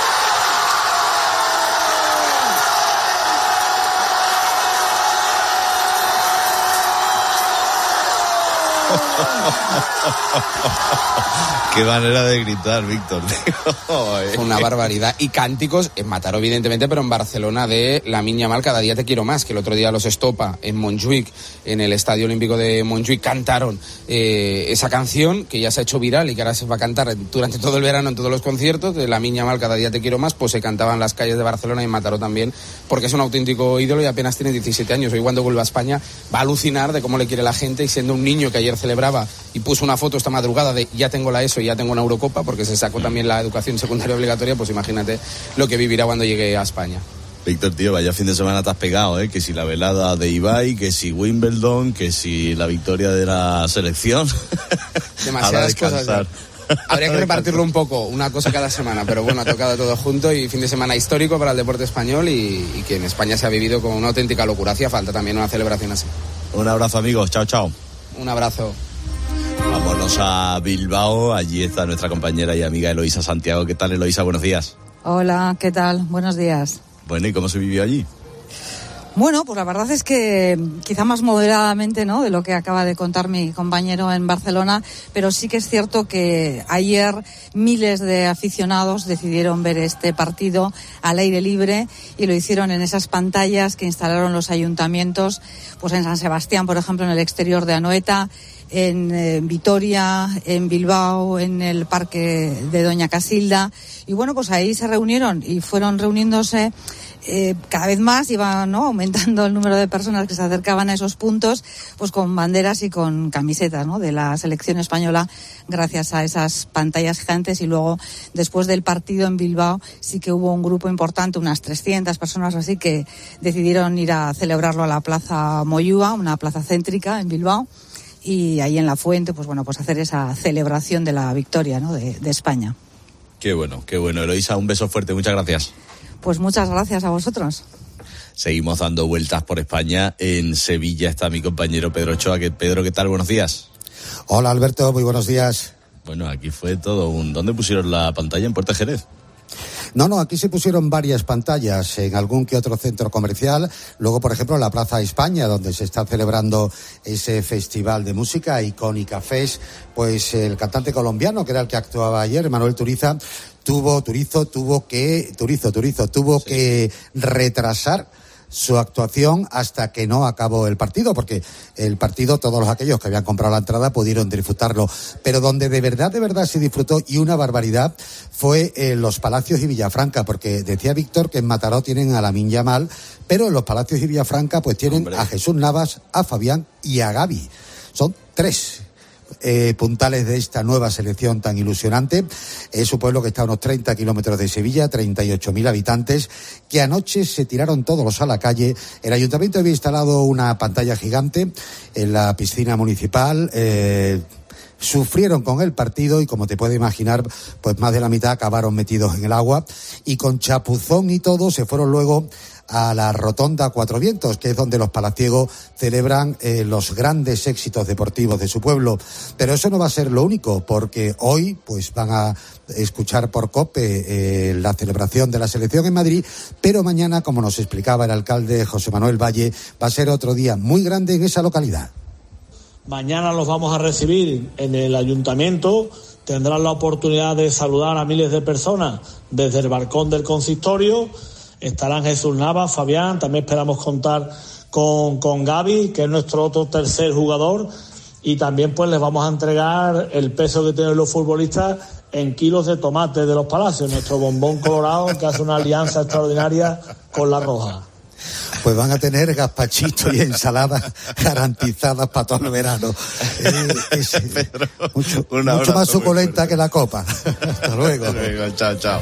Qué manera de gritar, Víctor. Una barbaridad. Y cánticos en Mataró, evidentemente, pero en Barcelona, de Lamine Yamal, cada día te quiero más, que el otro día los Estopa en Montjuïc, en el Estadio Olímpico de Montjuïc, cantaron eh, esa canción que ya se ha hecho viral y que ahora se va a cantar durante todo el verano en todos los conciertos de Lamine Yamal, cada día te quiero más. Pues se cantaba en las calles de Barcelona y en Mataró también, porque es un auténtico ídolo y apenas tiene diecisiete años. Hoy, cuando vuelva a España, va a alucinar de cómo le quiere la gente, y siendo un niño que ayer celebraba y puso una foto esta madrugada de ya tengo la ESO y ya tengo una Eurocopa, porque se sacó también la educación secundaria obligatoria, pues imagínate lo que vivirá cuando llegue a España. Víctor, tío, vaya fin de semana te has pegado, ¿eh? Que si la velada de Ibai, que si Wimbledon, que si la victoria de la selección. Demasiadas cosas. Habría que repartirlo un poco, una cosa cada semana, pero bueno, ha tocado todo junto, y fin de semana histórico para el deporte español, y, y que en España se ha vivido con una auténtica locura. Hacía falta también una celebración así. Un abrazo, amigos. Chao, chao. Un abrazo. Vámonos a Bilbao. Allí está nuestra compañera y amiga Eloísa Santiago. ¿Qué tal, Eloísa? Buenos días. Hola, ¿qué tal? Buenos días. Bueno, ¿y cómo se vivió allí? Bueno, pues la verdad es que quizá más moderadamente, ¿no?, de lo que acaba de contar mi compañero en Barcelona, pero sí que es cierto que ayer miles de aficionados decidieron ver este partido al aire libre, y lo hicieron en esas pantallas que instalaron los ayuntamientos, pues en San Sebastián, por ejemplo, en el exterior de Anoeta, en eh, Vitoria, en Bilbao, en el parque de Doña Casilda, y bueno, pues ahí se reunieron y fueron reuniéndose eh, cada vez más, iba, ¿no?, aumentando el número de personas que se acercaban a esos puntos, pues con banderas y con camisetas, ¿no?, de la selección española, gracias a esas pantallas gigantes. Y luego, después del partido en Bilbao, sí que hubo un grupo importante, unas trescientas personas así, que decidieron ir a celebrarlo a la Plaza Moyúa, una plaza céntrica en Bilbao, y ahí en la fuente, pues bueno, pues hacer esa celebración de la victoria, ¿no?, de, de España. Qué bueno, qué bueno. Eloísa, un beso fuerte, muchas gracias. Pues muchas gracias a vosotros. Seguimos dando vueltas por España. En Sevilla está mi compañero Pedro Ochoa. Pedro, ¿qué tal? Buenos días. Hola, Alberto, muy buenos días. Bueno, aquí fue todo un... ¿Dónde pusieron la pantalla? ¿En Puerta Jerez? No, no, aquí se pusieron varias pantallas en algún que otro centro comercial. Luego, por ejemplo, en la Plaza España, donde se está celebrando ese festival de música, Icónica Fest, pues el cantante colombiano, que era el que actuaba ayer, Manuel Turiza, tuvo, Turizo, tuvo que, Turizo, Turizo, tuvo sí. que retrasar su actuación hasta que no acabó el partido, porque el partido, todos los aquellos que habían comprado la entrada pudieron disfrutarlo, pero donde de verdad, de verdad se disfrutó, y una barbaridad, fue en los Palacios y Villafranca, porque decía Víctor que en Mataró tienen a Lamine Yamal, pero en los Palacios y Villafranca pues tienen Hombre. a Jesús Navas, a Fabián y a Gavi. Son tres Eh, puntales de esta nueva selección tan ilusionante. Es un pueblo que está a unos treinta kilómetros de Sevilla, treinta y ocho mil habitantes, que anoche se tiraron todos a la calle. El ayuntamiento había instalado una pantalla gigante en la piscina municipal. Eh, sufrieron con el partido y, como te puedes imaginar, pues más de la mitad acabaron metidos en el agua, y con chapuzón y todo se fueron luego a la Rotonda Cuatro Vientos, que es donde los palaciegos celebran eh, los grandes éxitos deportivos de su pueblo. Pero eso no va a ser lo único, porque hoy pues van a escuchar por COPE eh, la celebración de la selección en Madrid, pero mañana, como nos explicaba el alcalde José Manuel Valle, va a ser otro día muy grande en esa localidad. Mañana los vamos a recibir en el ayuntamiento, tendrán la oportunidad de saludar a miles de personas desde el balcón del consistorio. Estarán Jesús Navas, Fabián, también esperamos contar con, con Gavi, que es nuestro otro tercer jugador, y también pues les vamos a entregar el peso que tienen los futbolistas en kilos de tomate de los Palacios, nuestro bombón colorado que hace una alianza extraordinaria con la roja. Pues van a tener gazpachito y ensaladas garantizadas para todo el verano. Eh, es, Pedro, mucho mucho más suculenta que la copa. Hasta luego. Hasta luego, chao, chao.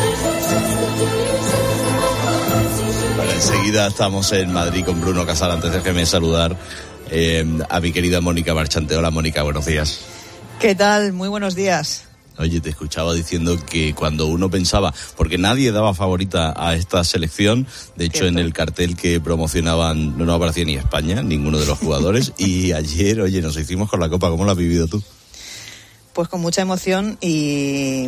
Bueno, enseguida estamos en Madrid con Bruno Casal. Antes déjeme saludar eh, a mi querida Mónica Marchante. Hola, Mónica, buenos días. ¿Qué tal? Muy buenos días. Oye, te escuchaba diciendo que cuando uno pensaba, porque nadie daba favorita a esta selección, de hecho Cierto. En el cartel que promocionaban no, no aparecía ni España, ninguno de los jugadores, y ayer, oye, nos hicimos con la Copa. ¿Cómo lo has vivido tú? Pues con mucha emoción y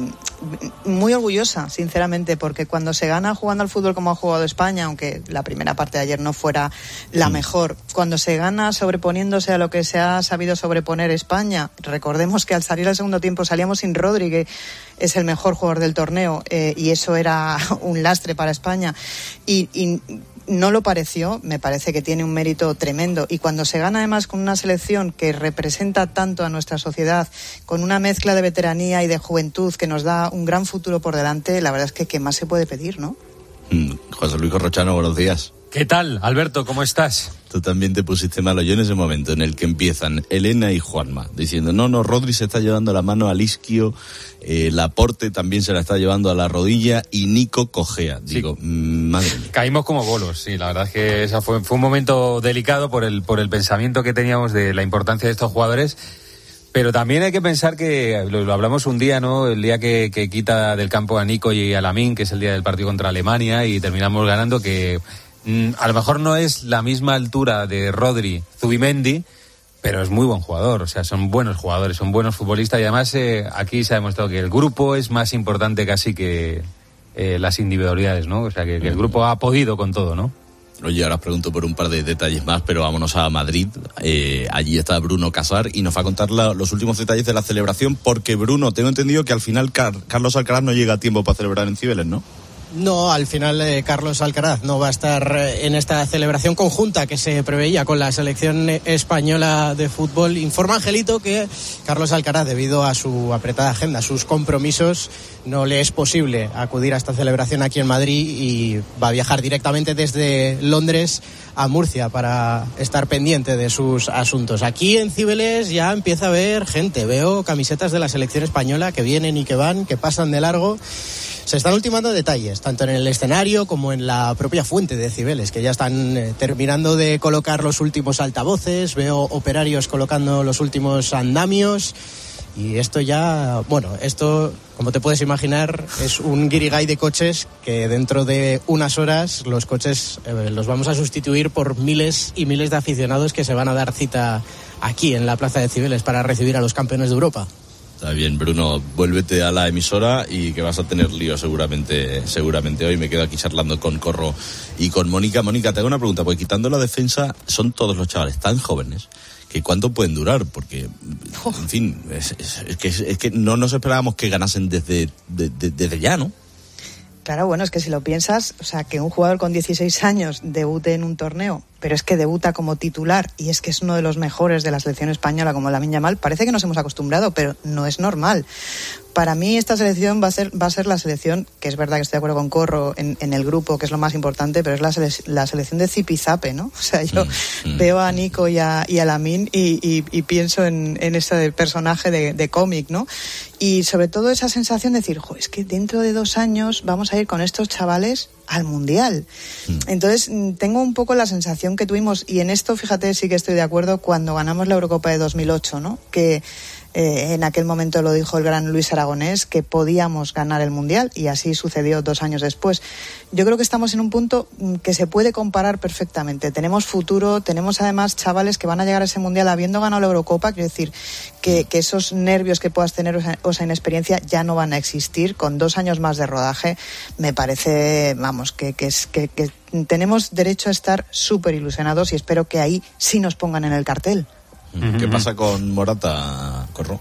muy orgullosa, sinceramente, porque cuando se gana jugando al fútbol como ha jugado España, aunque la primera parte de ayer no fuera la mejor, cuando se gana sobreponiéndose a lo que se ha sabido sobreponer España, recordemos que al salir al segundo tiempo salíamos sin Rodri, que es el mejor jugador del torneo, eh, y eso era un lastre para España, y, y no lo pareció. Me parece que tiene un mérito tremendo, y cuando se gana además con una selección que representa tanto a nuestra sociedad, con una mezcla de veteranía y de juventud que nos da un gran futuro por delante, la verdad es que ¿qué más se puede pedir, no? Mm, José Luis Corrochano, buenos días. ¿Qué tal, Alberto? ¿Cómo estás? Tú también te pusiste malo. Yo en ese momento en el que empiezan Elena y Juanma diciendo no, no, Rodri se está llevando la mano al isquio, eh, Laporte también se la está llevando a la rodilla y Nico cojea. Digo, sí. Madre mía. Caímos como bolos, sí, la verdad es que esa fue, fue un momento delicado por el, por el pensamiento que teníamos de la importancia de estos jugadores. Pero también hay que pensar que, lo, lo hablamos un día, ¿no? El día que, que quita del campo a Nico y a Lamine, que es el día del partido contra Alemania, y terminamos ganando, que mm, a lo mejor no es la misma altura de Rodri, Zubimendi, pero es muy buen jugador. O sea, son buenos jugadores, son buenos futbolistas, y además eh, aquí se ha demostrado que el grupo es más importante casi que eh, las individualidades, ¿no? O sea, que, que el grupo ha podido con todo, ¿no? Oye, ahora os pregunto por un par de detalles más, pero vámonos a Madrid. Eh, allí está Bruno Casar y nos va a contar la, los últimos detalles de la celebración, porque Bruno, tengo entendido que al final Car- Carlos Alcaraz no llega a tiempo para celebrar en Cibeles, ¿no? No, al final eh, Carlos Alcaraz no va a estar eh, en esta celebración conjunta que se preveía con la selección española de fútbol. Informa Angelito que Carlos Alcaraz, debido a su apretada agenda, a sus compromisos, no le es posible acudir a esta celebración aquí en Madrid y va a viajar directamente desde Londres a Murcia para estar pendiente de sus asuntos. Aquí en Cibeles ya empieza a haber gente, veo camisetas de la selección española que vienen y que van, que pasan de largo. Se están ultimando detalles, tanto en el escenario como en la propia fuente de Cibeles, que ya están eh, terminando de colocar los últimos altavoces, veo operarios colocando los últimos andamios, y esto ya, bueno, esto, como te puedes imaginar, es un guirigay de coches que dentro de unas horas los coches eh, los vamos a sustituir por miles y miles de aficionados que se van a dar cita aquí en la plaza de Cibeles para recibir a los campeones de Europa. Está bien, Bruno, vuélvete a la emisora y que vas a tener lío seguramente seguramente hoy. Me quedo aquí charlando con Corro y con Mónica. Mónica, te hago una pregunta, porque quitando la defensa son todos los chavales tan jóvenes que cuánto pueden durar, porque, en fin, es, es, es, que, es que no nos esperábamos que ganasen desde, de, de, desde ya, ¿no? Claro, bueno, es que si lo piensas, o sea, que un jugador con dieciséis años debute en un torneo, pero es que debuta como titular y es que es uno de los mejores de la selección española como Lamine Yamal, parece que nos hemos acostumbrado, pero no es normal. Para mí esta selección va a ser va a ser la selección, que es verdad que estoy de acuerdo con Corro en, en el grupo, que es lo más importante, pero es la, sele, la selección de Zipizape, ¿no? O sea, yo mm, mm. veo a Nico y a, y a Lamine y, y, y pienso en, en ese personaje de, de cómic, ¿no? Y sobre todo esa sensación de decir, jo, es que dentro de dos años vamos a ir con estos chavales al Mundial. Mm. Entonces, tengo un poco la sensación que tuvimos, y en esto, fíjate, sí que estoy de acuerdo, cuando ganamos la Eurocopa de dos mil ocho, ¿no? Que eh, en aquel momento lo dijo el gran Luis Aragonés, que podíamos ganar el Mundial, y así sucedió dos años después. Yo creo que estamos en un punto que se puede comparar perfectamente. Tenemos futuro, tenemos además chavales que van a llegar a ese Mundial habiendo ganado la Eurocopa, quiero decir, que, que esos nervios que puedas tener o esa inexperiencia ya no van a existir. Con dos años más de rodaje, me parece, vamos, que, que, es, que, que tenemos derecho a estar súper ilusionados, y espero que ahí sí nos pongan en el cartel. ¿Qué pasa con Morata, Corro?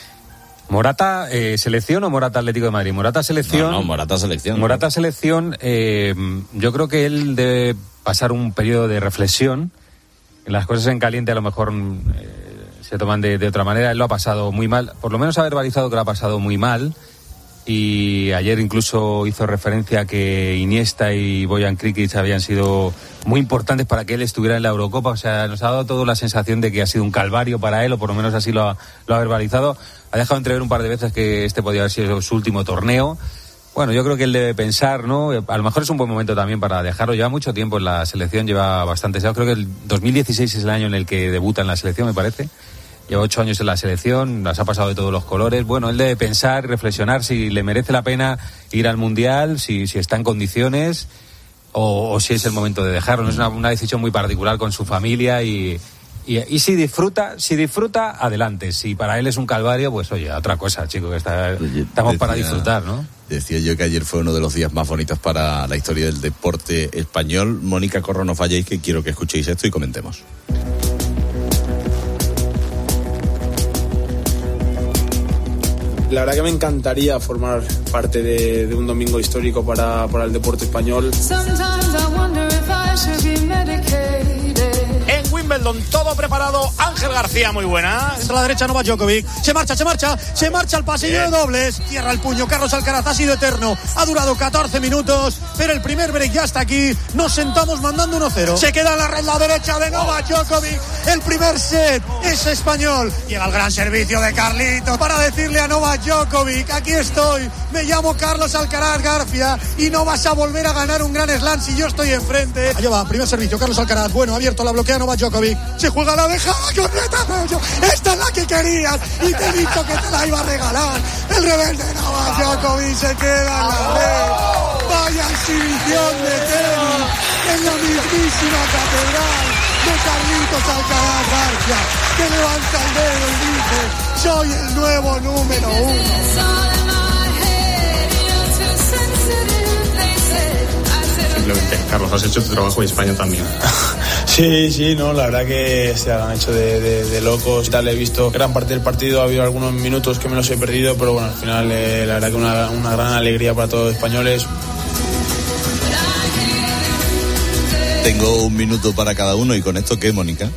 ¿Morata eh, selección o Morata Atlético de Madrid? Morata selección. No, no, Morata selección. Morata selección, eh, yo creo que él debe pasar un periodo de reflexión. Las cosas en caliente a lo mejor eh, se toman de, de otra manera. Él lo ha pasado muy mal, por lo menos ha verbalizado que lo ha pasado muy mal. y ayer incluso hizo referencia a que Iniesta y Bojan Krikic habían sido muy importantes para que él estuviera en la Eurocopa. O sea, nos ha dado toda la sensación de que ha sido un calvario para él, o por lo menos así lo ha, lo ha verbalizado. Ha dejado entrever un par de veces que este podía haber sido su último torneo. Bueno, yo creo que él debe pensar, ¿no? A lo mejor es un buen momento también para dejarlo. Lleva mucho tiempo en la selección, lleva bastante. Yo creo que el dos mil dieciséis es el año en el que debuta en la selección, me parece. Lleva ocho años en la selección, las ha pasado de todos los colores. Bueno, él debe pensar, reflexionar si le merece la pena ir al Mundial, si, si está en condiciones, o, o si es el momento de dejarlo. Es una, una decisión muy particular con su familia y... Y, y si disfruta, si disfruta, adelante. Si para él es un calvario, pues oye, otra cosa, chico, que está, estamos decía, para disfrutar, ¿no? Decía yo que ayer fue uno de los días más bonitos para la historia del deporte español. Mónica Corro, no falléis, que quiero que escuchéis esto y comentemos. La verdad que me encantaría formar parte de, de un domingo histórico para, para el deporte español. En Wimbledon, todo preparado. Ángel García, muy buena. Entra a la derecha Novak Djokovic. Se marcha, se marcha, se marcha al pasillo Bien. de dobles. Cierra el puño. Carlos Alcaraz ha sido eterno. Ha durado catorce minutos, pero el primer break ya está aquí. Nos sentamos mandando uno cero. Se queda en la red la derecha de Novak Djokovic. El primer set es español. Llega el gran servicio de Carlitos para decirle a Novak Djokovic: aquí estoy, me llamo Carlos Alcaraz García y no vas a volver a ganar un gran slam si yo estoy enfrente. Allá va, primer servicio, Carlos Alcaraz. Bueno, abierto, la bloquea Novak Djokovic. Se juega la dejada correcta, Rollo. Esta es la que querías y te he dicho que te la iba a regalar. El rebelde Novak Djokovic se queda en la red. Vaya exhibición de tenis en la mismísima catedral de Carlitos Alcaraz García, que levanta el dedo y dice: soy el nuevo número uno. Simplemente, Carlos, has hecho tu trabajo y España también. Sí, sí, no, la verdad que se han hecho de, de, de locos. Tal, he visto gran parte del partido, ha habido algunos minutos que me los he perdido, pero bueno, al final eh, la verdad que una, una gran alegría para todos los españoles. Tengo un minuto para cada uno, y con esto, ¿qué, Mónica?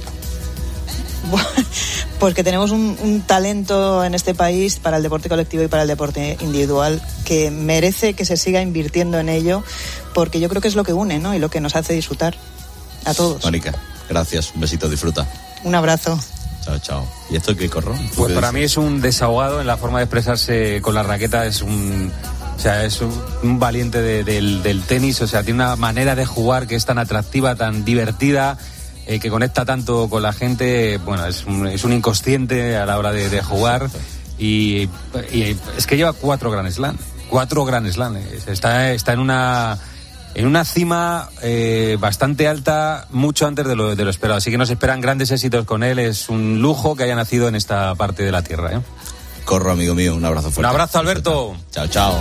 Pues que tenemos un, un talento en este país para el deporte colectivo y para el deporte individual que merece que se siga invirtiendo en ello, porque yo creo que es lo que une, ¿no? Y lo que nos hace disfrutar a todos. Mónica, gracias, un besito, disfruta. Un abrazo. Chao, chao. ¿Y esto qué, Corro? Pues para mí es un desahogado en la forma de expresarse con la raqueta. Es un... O sea, es un, un valiente de, del, del tenis. O sea, tiene una manera de jugar que es tan atractiva, tan divertida, eh, que conecta tanto con la gente. Bueno, es un, es un inconsciente a la hora de, de jugar. Y, y es que lleva cuatro Grand Slam. Cuatro Grand Slam. Está, está en una... En una cima eh, bastante alta, mucho antes de lo, de lo esperado. Así que nos esperan grandes éxitos con él. Es un lujo que haya nacido en esta parte de la tierra, ¿eh? Corro, amigo mío, un abrazo fuerte. Un abrazo, Alberto. Chao, chao.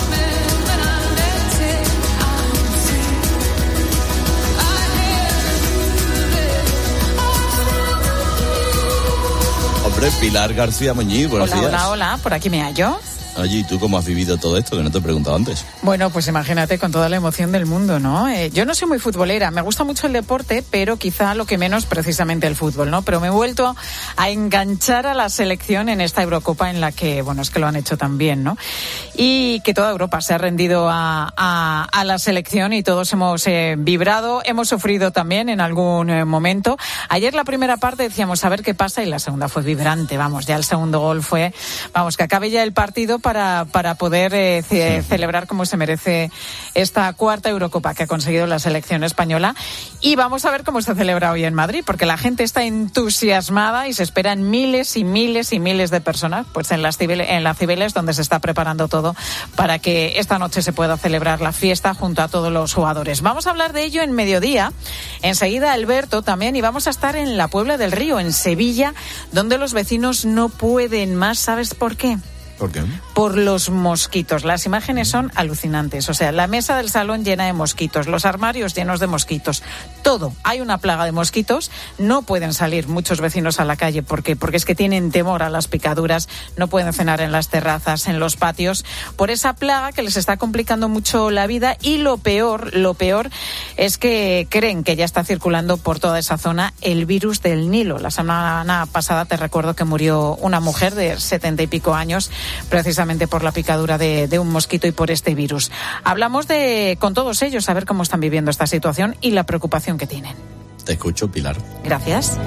Hombre, Pilar García Muñiz, buenos hola, días. Hola, hola, por aquí me hallo. Oye, ¿y tú cómo has vivido todo esto? Que no te he preguntado antes. Bueno, pues imagínate, con toda la emoción del mundo, ¿no? Eh, yo no soy muy futbolera, me gusta mucho el deporte, pero quizá lo que menos precisamente el fútbol, ¿no? Pero me he vuelto a enganchar a la selección en esta Eurocopa en la que, bueno, es que lo han hecho tan bien, ¿no? Y que toda Europa se ha rendido a, a, a la selección y todos hemos eh, vibrado, hemos sufrido también en algún eh, momento. Ayer la primera parte decíamos a ver qué pasa y la segunda fue vibrante, vamos, ya el segundo gol fue, vamos, que acabe ya el partido para, para poder eh, ce- celebrar como se merece esta cuarta Eurocopa que ha conseguido la selección española. Y vamos a ver cómo se celebra hoy en Madrid, porque la gente está entusiasmada y se esperan miles y miles y miles de personas pues en las Cibeles, en las Cibeles, donde se está preparando todo para que esta noche se pueda celebrar la fiesta junto a todos los jugadores. Vamos a hablar de ello en mediodía. Enseguida Alberto también, y vamos a estar en la Puebla del Río, en Sevilla, donde los vecinos no pueden más. ¿Sabes por qué? ¿Por qué? Por los mosquitos. Las imágenes son alucinantes. O sea, la mesa del salón llena de mosquitos, los armarios llenos de mosquitos, todo. Hay una plaga de mosquitos. No pueden salir muchos vecinos a la calle porque, porque es que tienen temor a las picaduras. No pueden cenar en las terrazas, en los patios, por esa plaga que les está complicando mucho la vida. Y lo peor, lo peor es que creen que ya está circulando por toda esa zona el virus del Nilo. La semana pasada te recuerdo que murió una mujer de setenta y pico años precisamente por la picadura de, de un mosquito y por este virus. Hablamos de con todos ellos, a ver cómo están viviendo esta situación y la preocupación que tienen. Te escucho, Pilar. Gracias.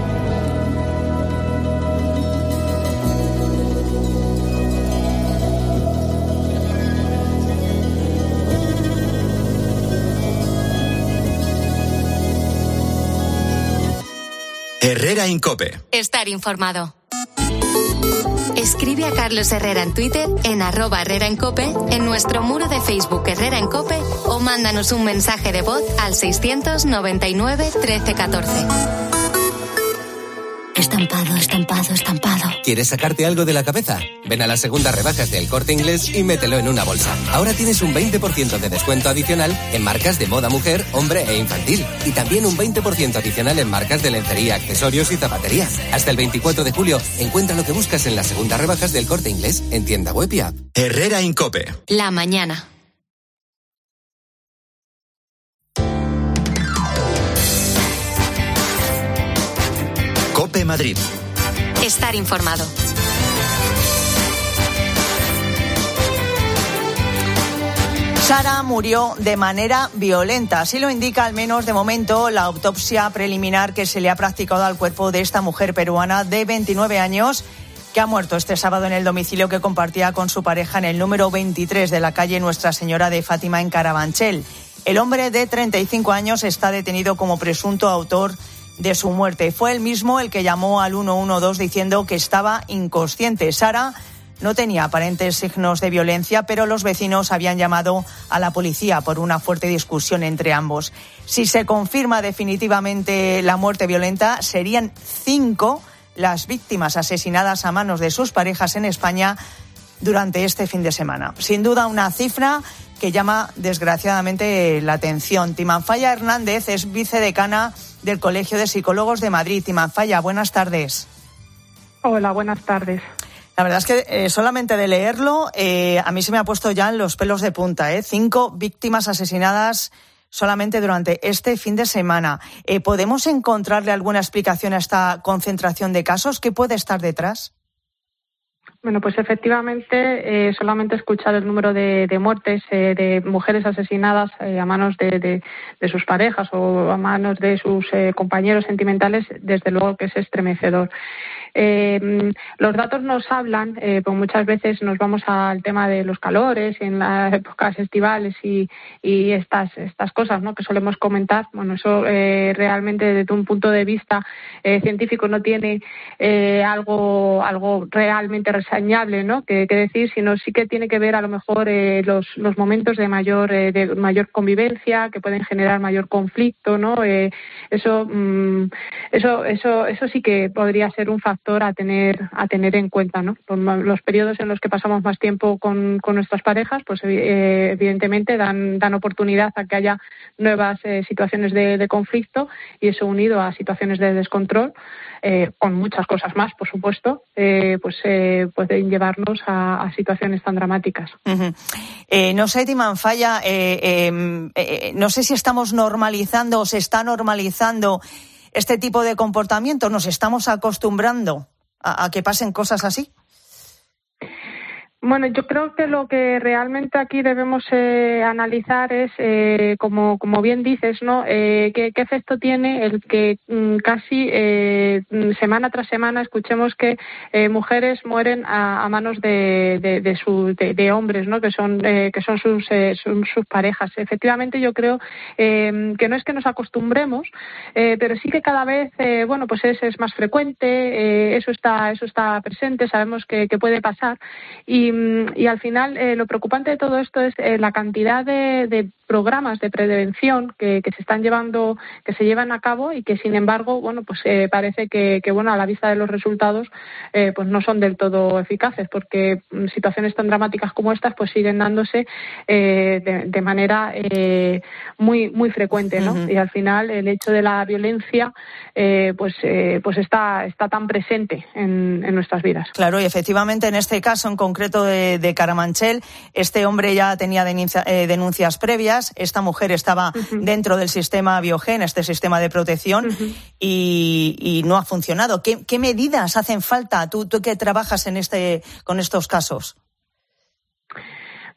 Herrera Incope. Estar informado. Escribe a Carlos Herrera en Twitter, en arroba Herrera en Cope, en nuestro muro de Facebook Herrera en Cope o mándanos un mensaje de voz al seiscientos noventa y nueve trece catorce. Estampado, estampado, estampado. ¿Quieres sacarte algo de la cabeza? Ven a las segundas rebajas del Corte Inglés y mételo en una bolsa. Ahora tienes un veinte por ciento de descuento adicional en marcas de moda mujer, hombre e infantil. Y también un veinte por ciento adicional en marcas de lencería, accesorios y zapatería. Hasta el veinticuatro de julio, encuentra lo que buscas en las segundas rebajas del Corte Inglés en tienda web y app. Herrera Incope. La mañana. Cope Madrid. Estar informado. Sara murió de manera violenta. Así lo indica, al menos de momento, la autopsia preliminar que se le ha practicado al cuerpo de esta mujer peruana de veintinueve años que ha muerto este sábado en el domicilio que compartía con su pareja en el número veintitrés de la calle Nuestra Señora de Fátima en Carabanchel. El hombre de treinta y cinco años está detenido como presunto autor de su muerte. Fue él mismo el que llamó al uno uno dos diciendo que estaba inconsciente. Sara no tenía aparentes signos de violencia, pero los vecinos habían llamado a la policía por una fuerte discusión entre ambos. Si se confirma definitivamente la muerte violenta, serían cinco las víctimas asesinadas a manos de sus parejas en España durante este fin de semana. Sin duda una cifra que llama desgraciadamente la atención. Timanfaya Hernández es vicedecana del Colegio de Psicólogos de Madrid. Timanfaya, buenas tardes. Hola, buenas tardes. La verdad es que eh, solamente de leerlo eh, a mí se me ha puesto ya en los pelos de punta. ¿eh? Cinco víctimas asesinadas solamente durante este fin de semana. Eh, ¿Podemos encontrarle alguna explicación a esta concentración de casos? ¿Qué puede estar detrás? Bueno, pues efectivamente eh, solamente escuchar el número de, de muertes eh, de mujeres asesinadas eh, a manos de, de, de sus parejas o a manos de sus eh, compañeros sentimentales, desde luego que es estremecedor. Eh, los datos nos hablan, eh, pues muchas veces nos vamos al tema de los calores en las épocas estivales y, y estas estas cosas, ¿no?, que solemos comentar. Bueno, eso eh, realmente desde un punto de vista eh, científico no tiene eh, algo algo realmente reseñable, ¿no?, que, que decir, sino sí que tiene que ver a lo mejor eh, los los momentos de mayor eh, de mayor convivencia que pueden generar mayor conflicto, ¿no? Eh, eso mm, eso eso eso sí que podría ser un factor a tener a tener en cuenta, ¿no? Los periodos en los que pasamos más tiempo con, con nuestras parejas, pues eh, evidentemente dan dan oportunidad a que haya nuevas eh, situaciones de, de conflicto, y eso unido a situaciones de descontrol, eh, con muchas cosas más, por supuesto, eh, pues eh, pueden llevarnos a, a situaciones tan dramáticas. Uh-huh. Eh, no sé, Timanfaya, eh, eh, eh, no sé si estamos normalizando o se está normalizando este tipo de comportamiento. ¿Nos estamos acostumbrando a, a que pasen cosas así? Bueno, yo creo que lo que realmente aquí debemos eh, analizar es, eh, como como bien dices, ¿no? Eh, ¿qué, qué efecto tiene el que mm, casi eh, semana tras semana escuchemos que eh, mujeres mueren a, a manos de de, de, su, de de hombres, ¿no?, que son eh, que son sus eh, son sus parejas. Efectivamente, yo creo eh, que no es que nos acostumbremos, eh, pero sí que cada vez, eh, bueno, pues es, es más frecuente. Eh, eso está eso está presente. Sabemos que, que puede pasar. Y Y, y al final eh, lo preocupante de todo esto es eh, la cantidad de, de programas de prevención que, que se están llevando, que se llevan a cabo, y que sin embargo, bueno, pues eh, parece que, que bueno, a la vista de los resultados, eh, pues no son del todo eficaces, porque situaciones tan dramáticas como estas pues siguen dándose eh, de, de manera eh, muy muy frecuente, ¿no? Uh-huh. Y al final el hecho de la violencia eh, pues eh, pues está está tan presente en, en nuestras vidas. Claro, y efectivamente en este caso en concreto de, de Carabanchel, este hombre ya tenía denuncia, eh, denuncias previas. Esta mujer estaba uh-huh. dentro del sistema Biogen, este sistema de protección, uh-huh. y, y no ha funcionado. ¿Qué, qué medidas hacen falta? Tú, tú que trabajas en este con estos casos.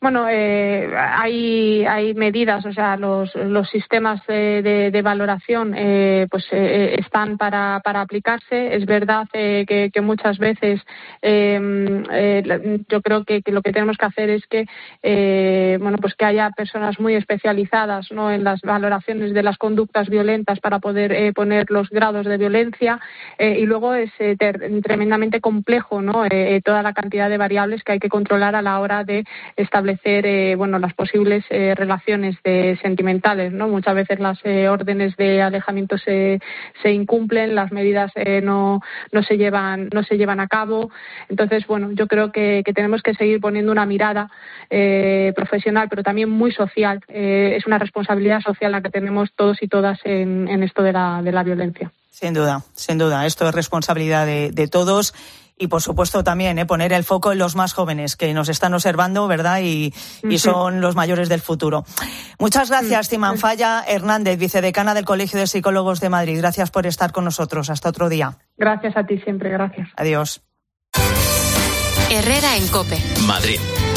Bueno, eh, hay hay medidas, o sea, los los sistemas de, de, de valoración eh, pues eh, están para para aplicarse. Es verdad eh, que, que muchas veces eh, eh, yo creo que, que lo que tenemos que hacer es que eh, bueno pues que haya personas muy especializadas, ¿no?, en las valoraciones de las conductas violentas para poder eh, poner los grados de violencia eh, y luego es eh, ter, tremendamente complejo, ¿no?, eh, toda la cantidad de variables que hay que controlar a la hora de establecer Eh, bueno, las posibles eh, relaciones de, sentimentales, ¿no? Muchas veces las eh, órdenes de alejamiento se, se incumplen, las medidas eh, no, no se llevan no se llevan a cabo. Entonces, bueno, yo creo que, que tenemos que seguir poniendo una mirada eh, profesional, pero también muy social. Eh, es una responsabilidad social la que tenemos todos y todas en, en esto de la, de la violencia. Sin duda, sin duda. Esto es responsabilidad de, de todos. Y, por supuesto, también eh, poner el foco en los más jóvenes que nos están observando, ¿verdad? Y, uh-huh. y son los mayores del futuro. Muchas gracias, uh-huh. Timanfaya Hernández, vicedecana del Colegio de Psicólogos de Madrid. Gracias por estar con nosotros. Hasta otro día. Gracias a ti siempre. Gracias. Adiós. Herrera en COPE. Madrid.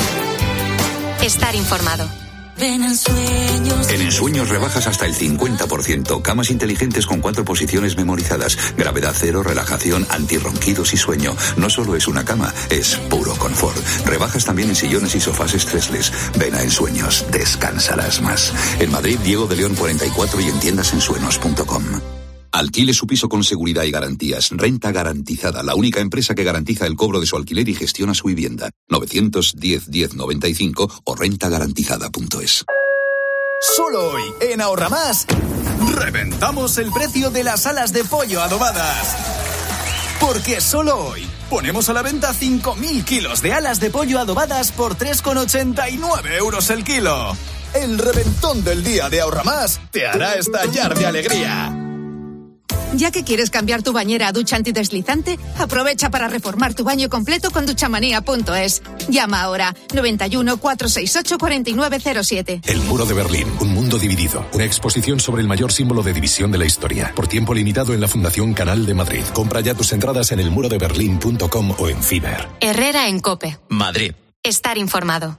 Estar informado. Ven en Sueños. En Ensueños rebajas hasta el cincuenta por ciento. Camas inteligentes con cuatro posiciones memorizadas. Gravedad cero, relajación, antirronquidos y sueño. No solo es una cama, es puro confort. Rebajas también en sillones y sofás estresles. Ven a Ensueños, descansarás más. En Madrid, Diego de León cuarenta y cuatro y en tiendas ensueños punto com. Alquile su piso con seguridad y garantías. Renta Garantizada, la única empresa que garantiza el cobro de su alquiler y gestiona su vivienda. novecientos diez diez noventa y cinco o renta garantizada punto es. Solo hoy, en Ahorra Más, reventamos el precio de las alas de pollo adobadas. Porque solo hoy ponemos a la venta cinco mil kilos de alas de pollo adobadas por tres con ochenta y nueve euros el kilo. El reventón del día de Ahorra Más te hará estallar de alegría. Ya que quieres cambiar tu bañera a ducha antideslizante, aprovecha para reformar tu baño completo con duchamanía punto es. Llama ahora noventa y uno, cuatrocientos sesenta y ocho, cuarenta y nueve cero siete. El Muro de Berlín, un mundo dividido. Una exposición sobre el mayor símbolo de división de la historia. Por tiempo limitado en la Fundación Canal de Madrid. Compra ya tus entradas en el muro de berlín punto com o en Fiverr. Herrera en COPE. Madrid. Estar informado.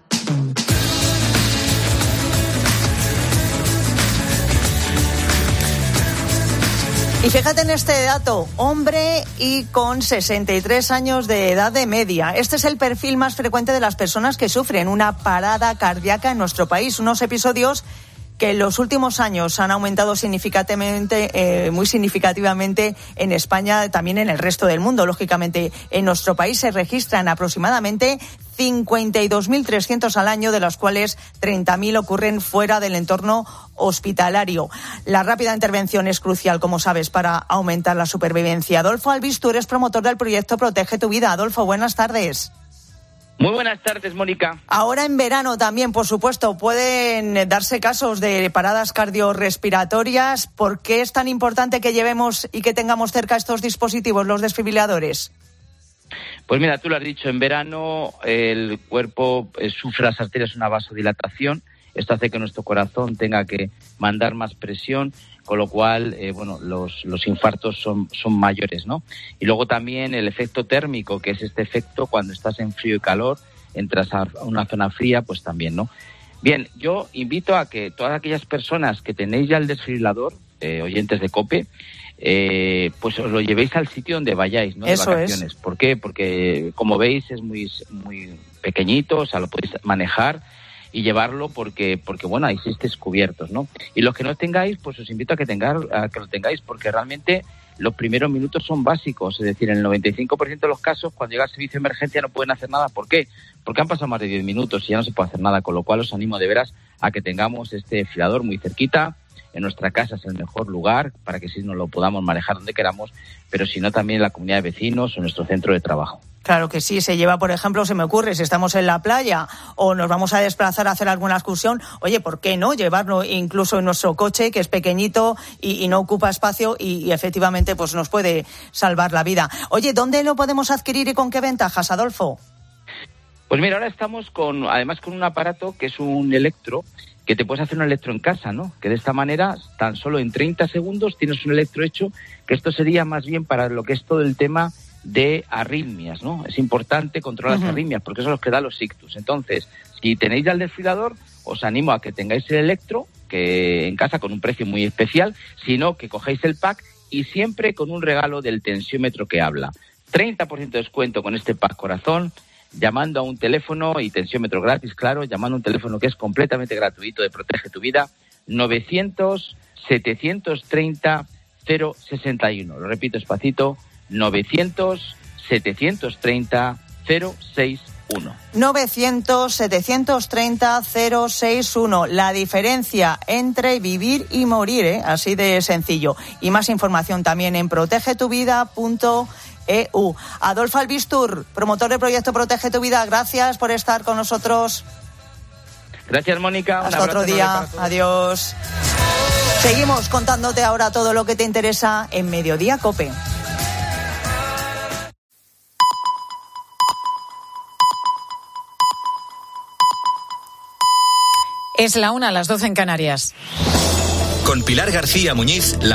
Y fíjate en este dato, hombre y con sesenta y tres años de edad de media. Este es el perfil más frecuente de las personas que sufren una parada cardíaca en nuestro país. Unos episodios que en los últimos años han aumentado significativamente, eh, muy significativamente en España, también en el resto del mundo. Lógicamente, en nuestro país se registran aproximadamente cincuenta y dos mil trescientos al año, de los cuales treinta mil ocurren fuera del entorno hospitalario. La rápida intervención es crucial, como sabes, para aumentar la supervivencia. Adolfo Alvis, tú eres promotor del proyecto Protege tu Vida. Adolfo, buenas tardes. Muy buenas tardes, Mónica. Ahora en verano también, por supuesto, pueden darse casos de paradas cardiorrespiratorias. ¿Por qué es tan importante que llevemos y que tengamos cerca estos dispositivos, los desfibriladores? Pues mira, tú lo has dicho, en verano el cuerpo eh, sufre las arterias una vasodilatación. Esto hace que nuestro corazón tenga que mandar más presión, con lo cual, eh, bueno, los, los infartos son, son mayores, ¿no? Y luego también el efecto térmico, que es este efecto cuando estás en frío y calor, entras a una zona fría, pues también, ¿no? Bien, yo invito a que todas aquellas personas que tenéis ya el desfibrilador, eh, oyentes de COPE, eh, pues os lo llevéis al sitio donde vayáis, ¿no? De Eso vacaciones. es. ¿Por qué? Porque, como veis, es muy, muy pequeñito, o sea, lo podéis manejar y llevarlo porque, porque bueno, hay seis cubiertos, ¿no? Y los que no tengáis, pues os invito a que, tengáis, a que lo tengáis, porque realmente los primeros minutos son básicos. Es decir, en el noventa y cinco por ciento de los casos, cuando llega el servicio de emergencia no pueden hacer nada. ¿Por qué? Porque han pasado más de diez minutos y ya no se puede hacer nada, con lo cual os animo de veras a que tengamos este desfibrilador muy cerquita. En nuestra casa es el mejor lugar para que si nos lo podamos manejar donde queramos, pero si no también en la comunidad de vecinos o en nuestro centro de trabajo. Claro que sí, se lleva, por ejemplo, se me ocurre, si estamos en la playa o nos vamos a desplazar a hacer alguna excursión, oye, ¿por qué no llevarlo incluso en nuestro coche, que es pequeñito y, y no ocupa espacio y, y efectivamente pues nos puede salvar la vida? Oye, ¿dónde lo podemos adquirir y con qué ventajas, Adolfo? Pues mira, ahora estamos con, además con un aparato que es un electro, que te puedes hacer un electro en casa, ¿no? Que de esta manera, tan solo en treinta segundos tienes un electro hecho, que esto sería más bien para lo que es todo el tema de arritmias, ¿no? Es importante controlar uh-huh. las arritmias porque son los que dan los ictus. Entonces, si tenéis ya el desfibrilador, os animo a que tengáis el electro, que en casa con un precio muy especial, sino que cogéis el pack y siempre con un regalo del tensiómetro que habla. treinta por ciento de descuento con este pack corazón, llamando a un teléfono y tensiómetro gratis, claro, llamando a un teléfono que es completamente gratuito de Protege tu Vida, novecientos, setecientos treinta, cero sesenta y uno. Lo repito despacito, novecientos, setecientos treinta, cero sesenta y uno. novecientos, setecientos treinta, cero sesenta y uno. La diferencia entre vivir y morir, ¿eh? Así de sencillo. Y más información también en protege tu vida punto e u. Adolfo Albistur, promotor del proyecto Protege tu Vida, gracias por estar con nosotros. Gracias, Mónica. Hasta otro día. Adiós. Seguimos contándote ahora todo lo que te interesa en Mediodía COPE. Es la una, a las doce en Canarias. Con Pilar García Muñiz, la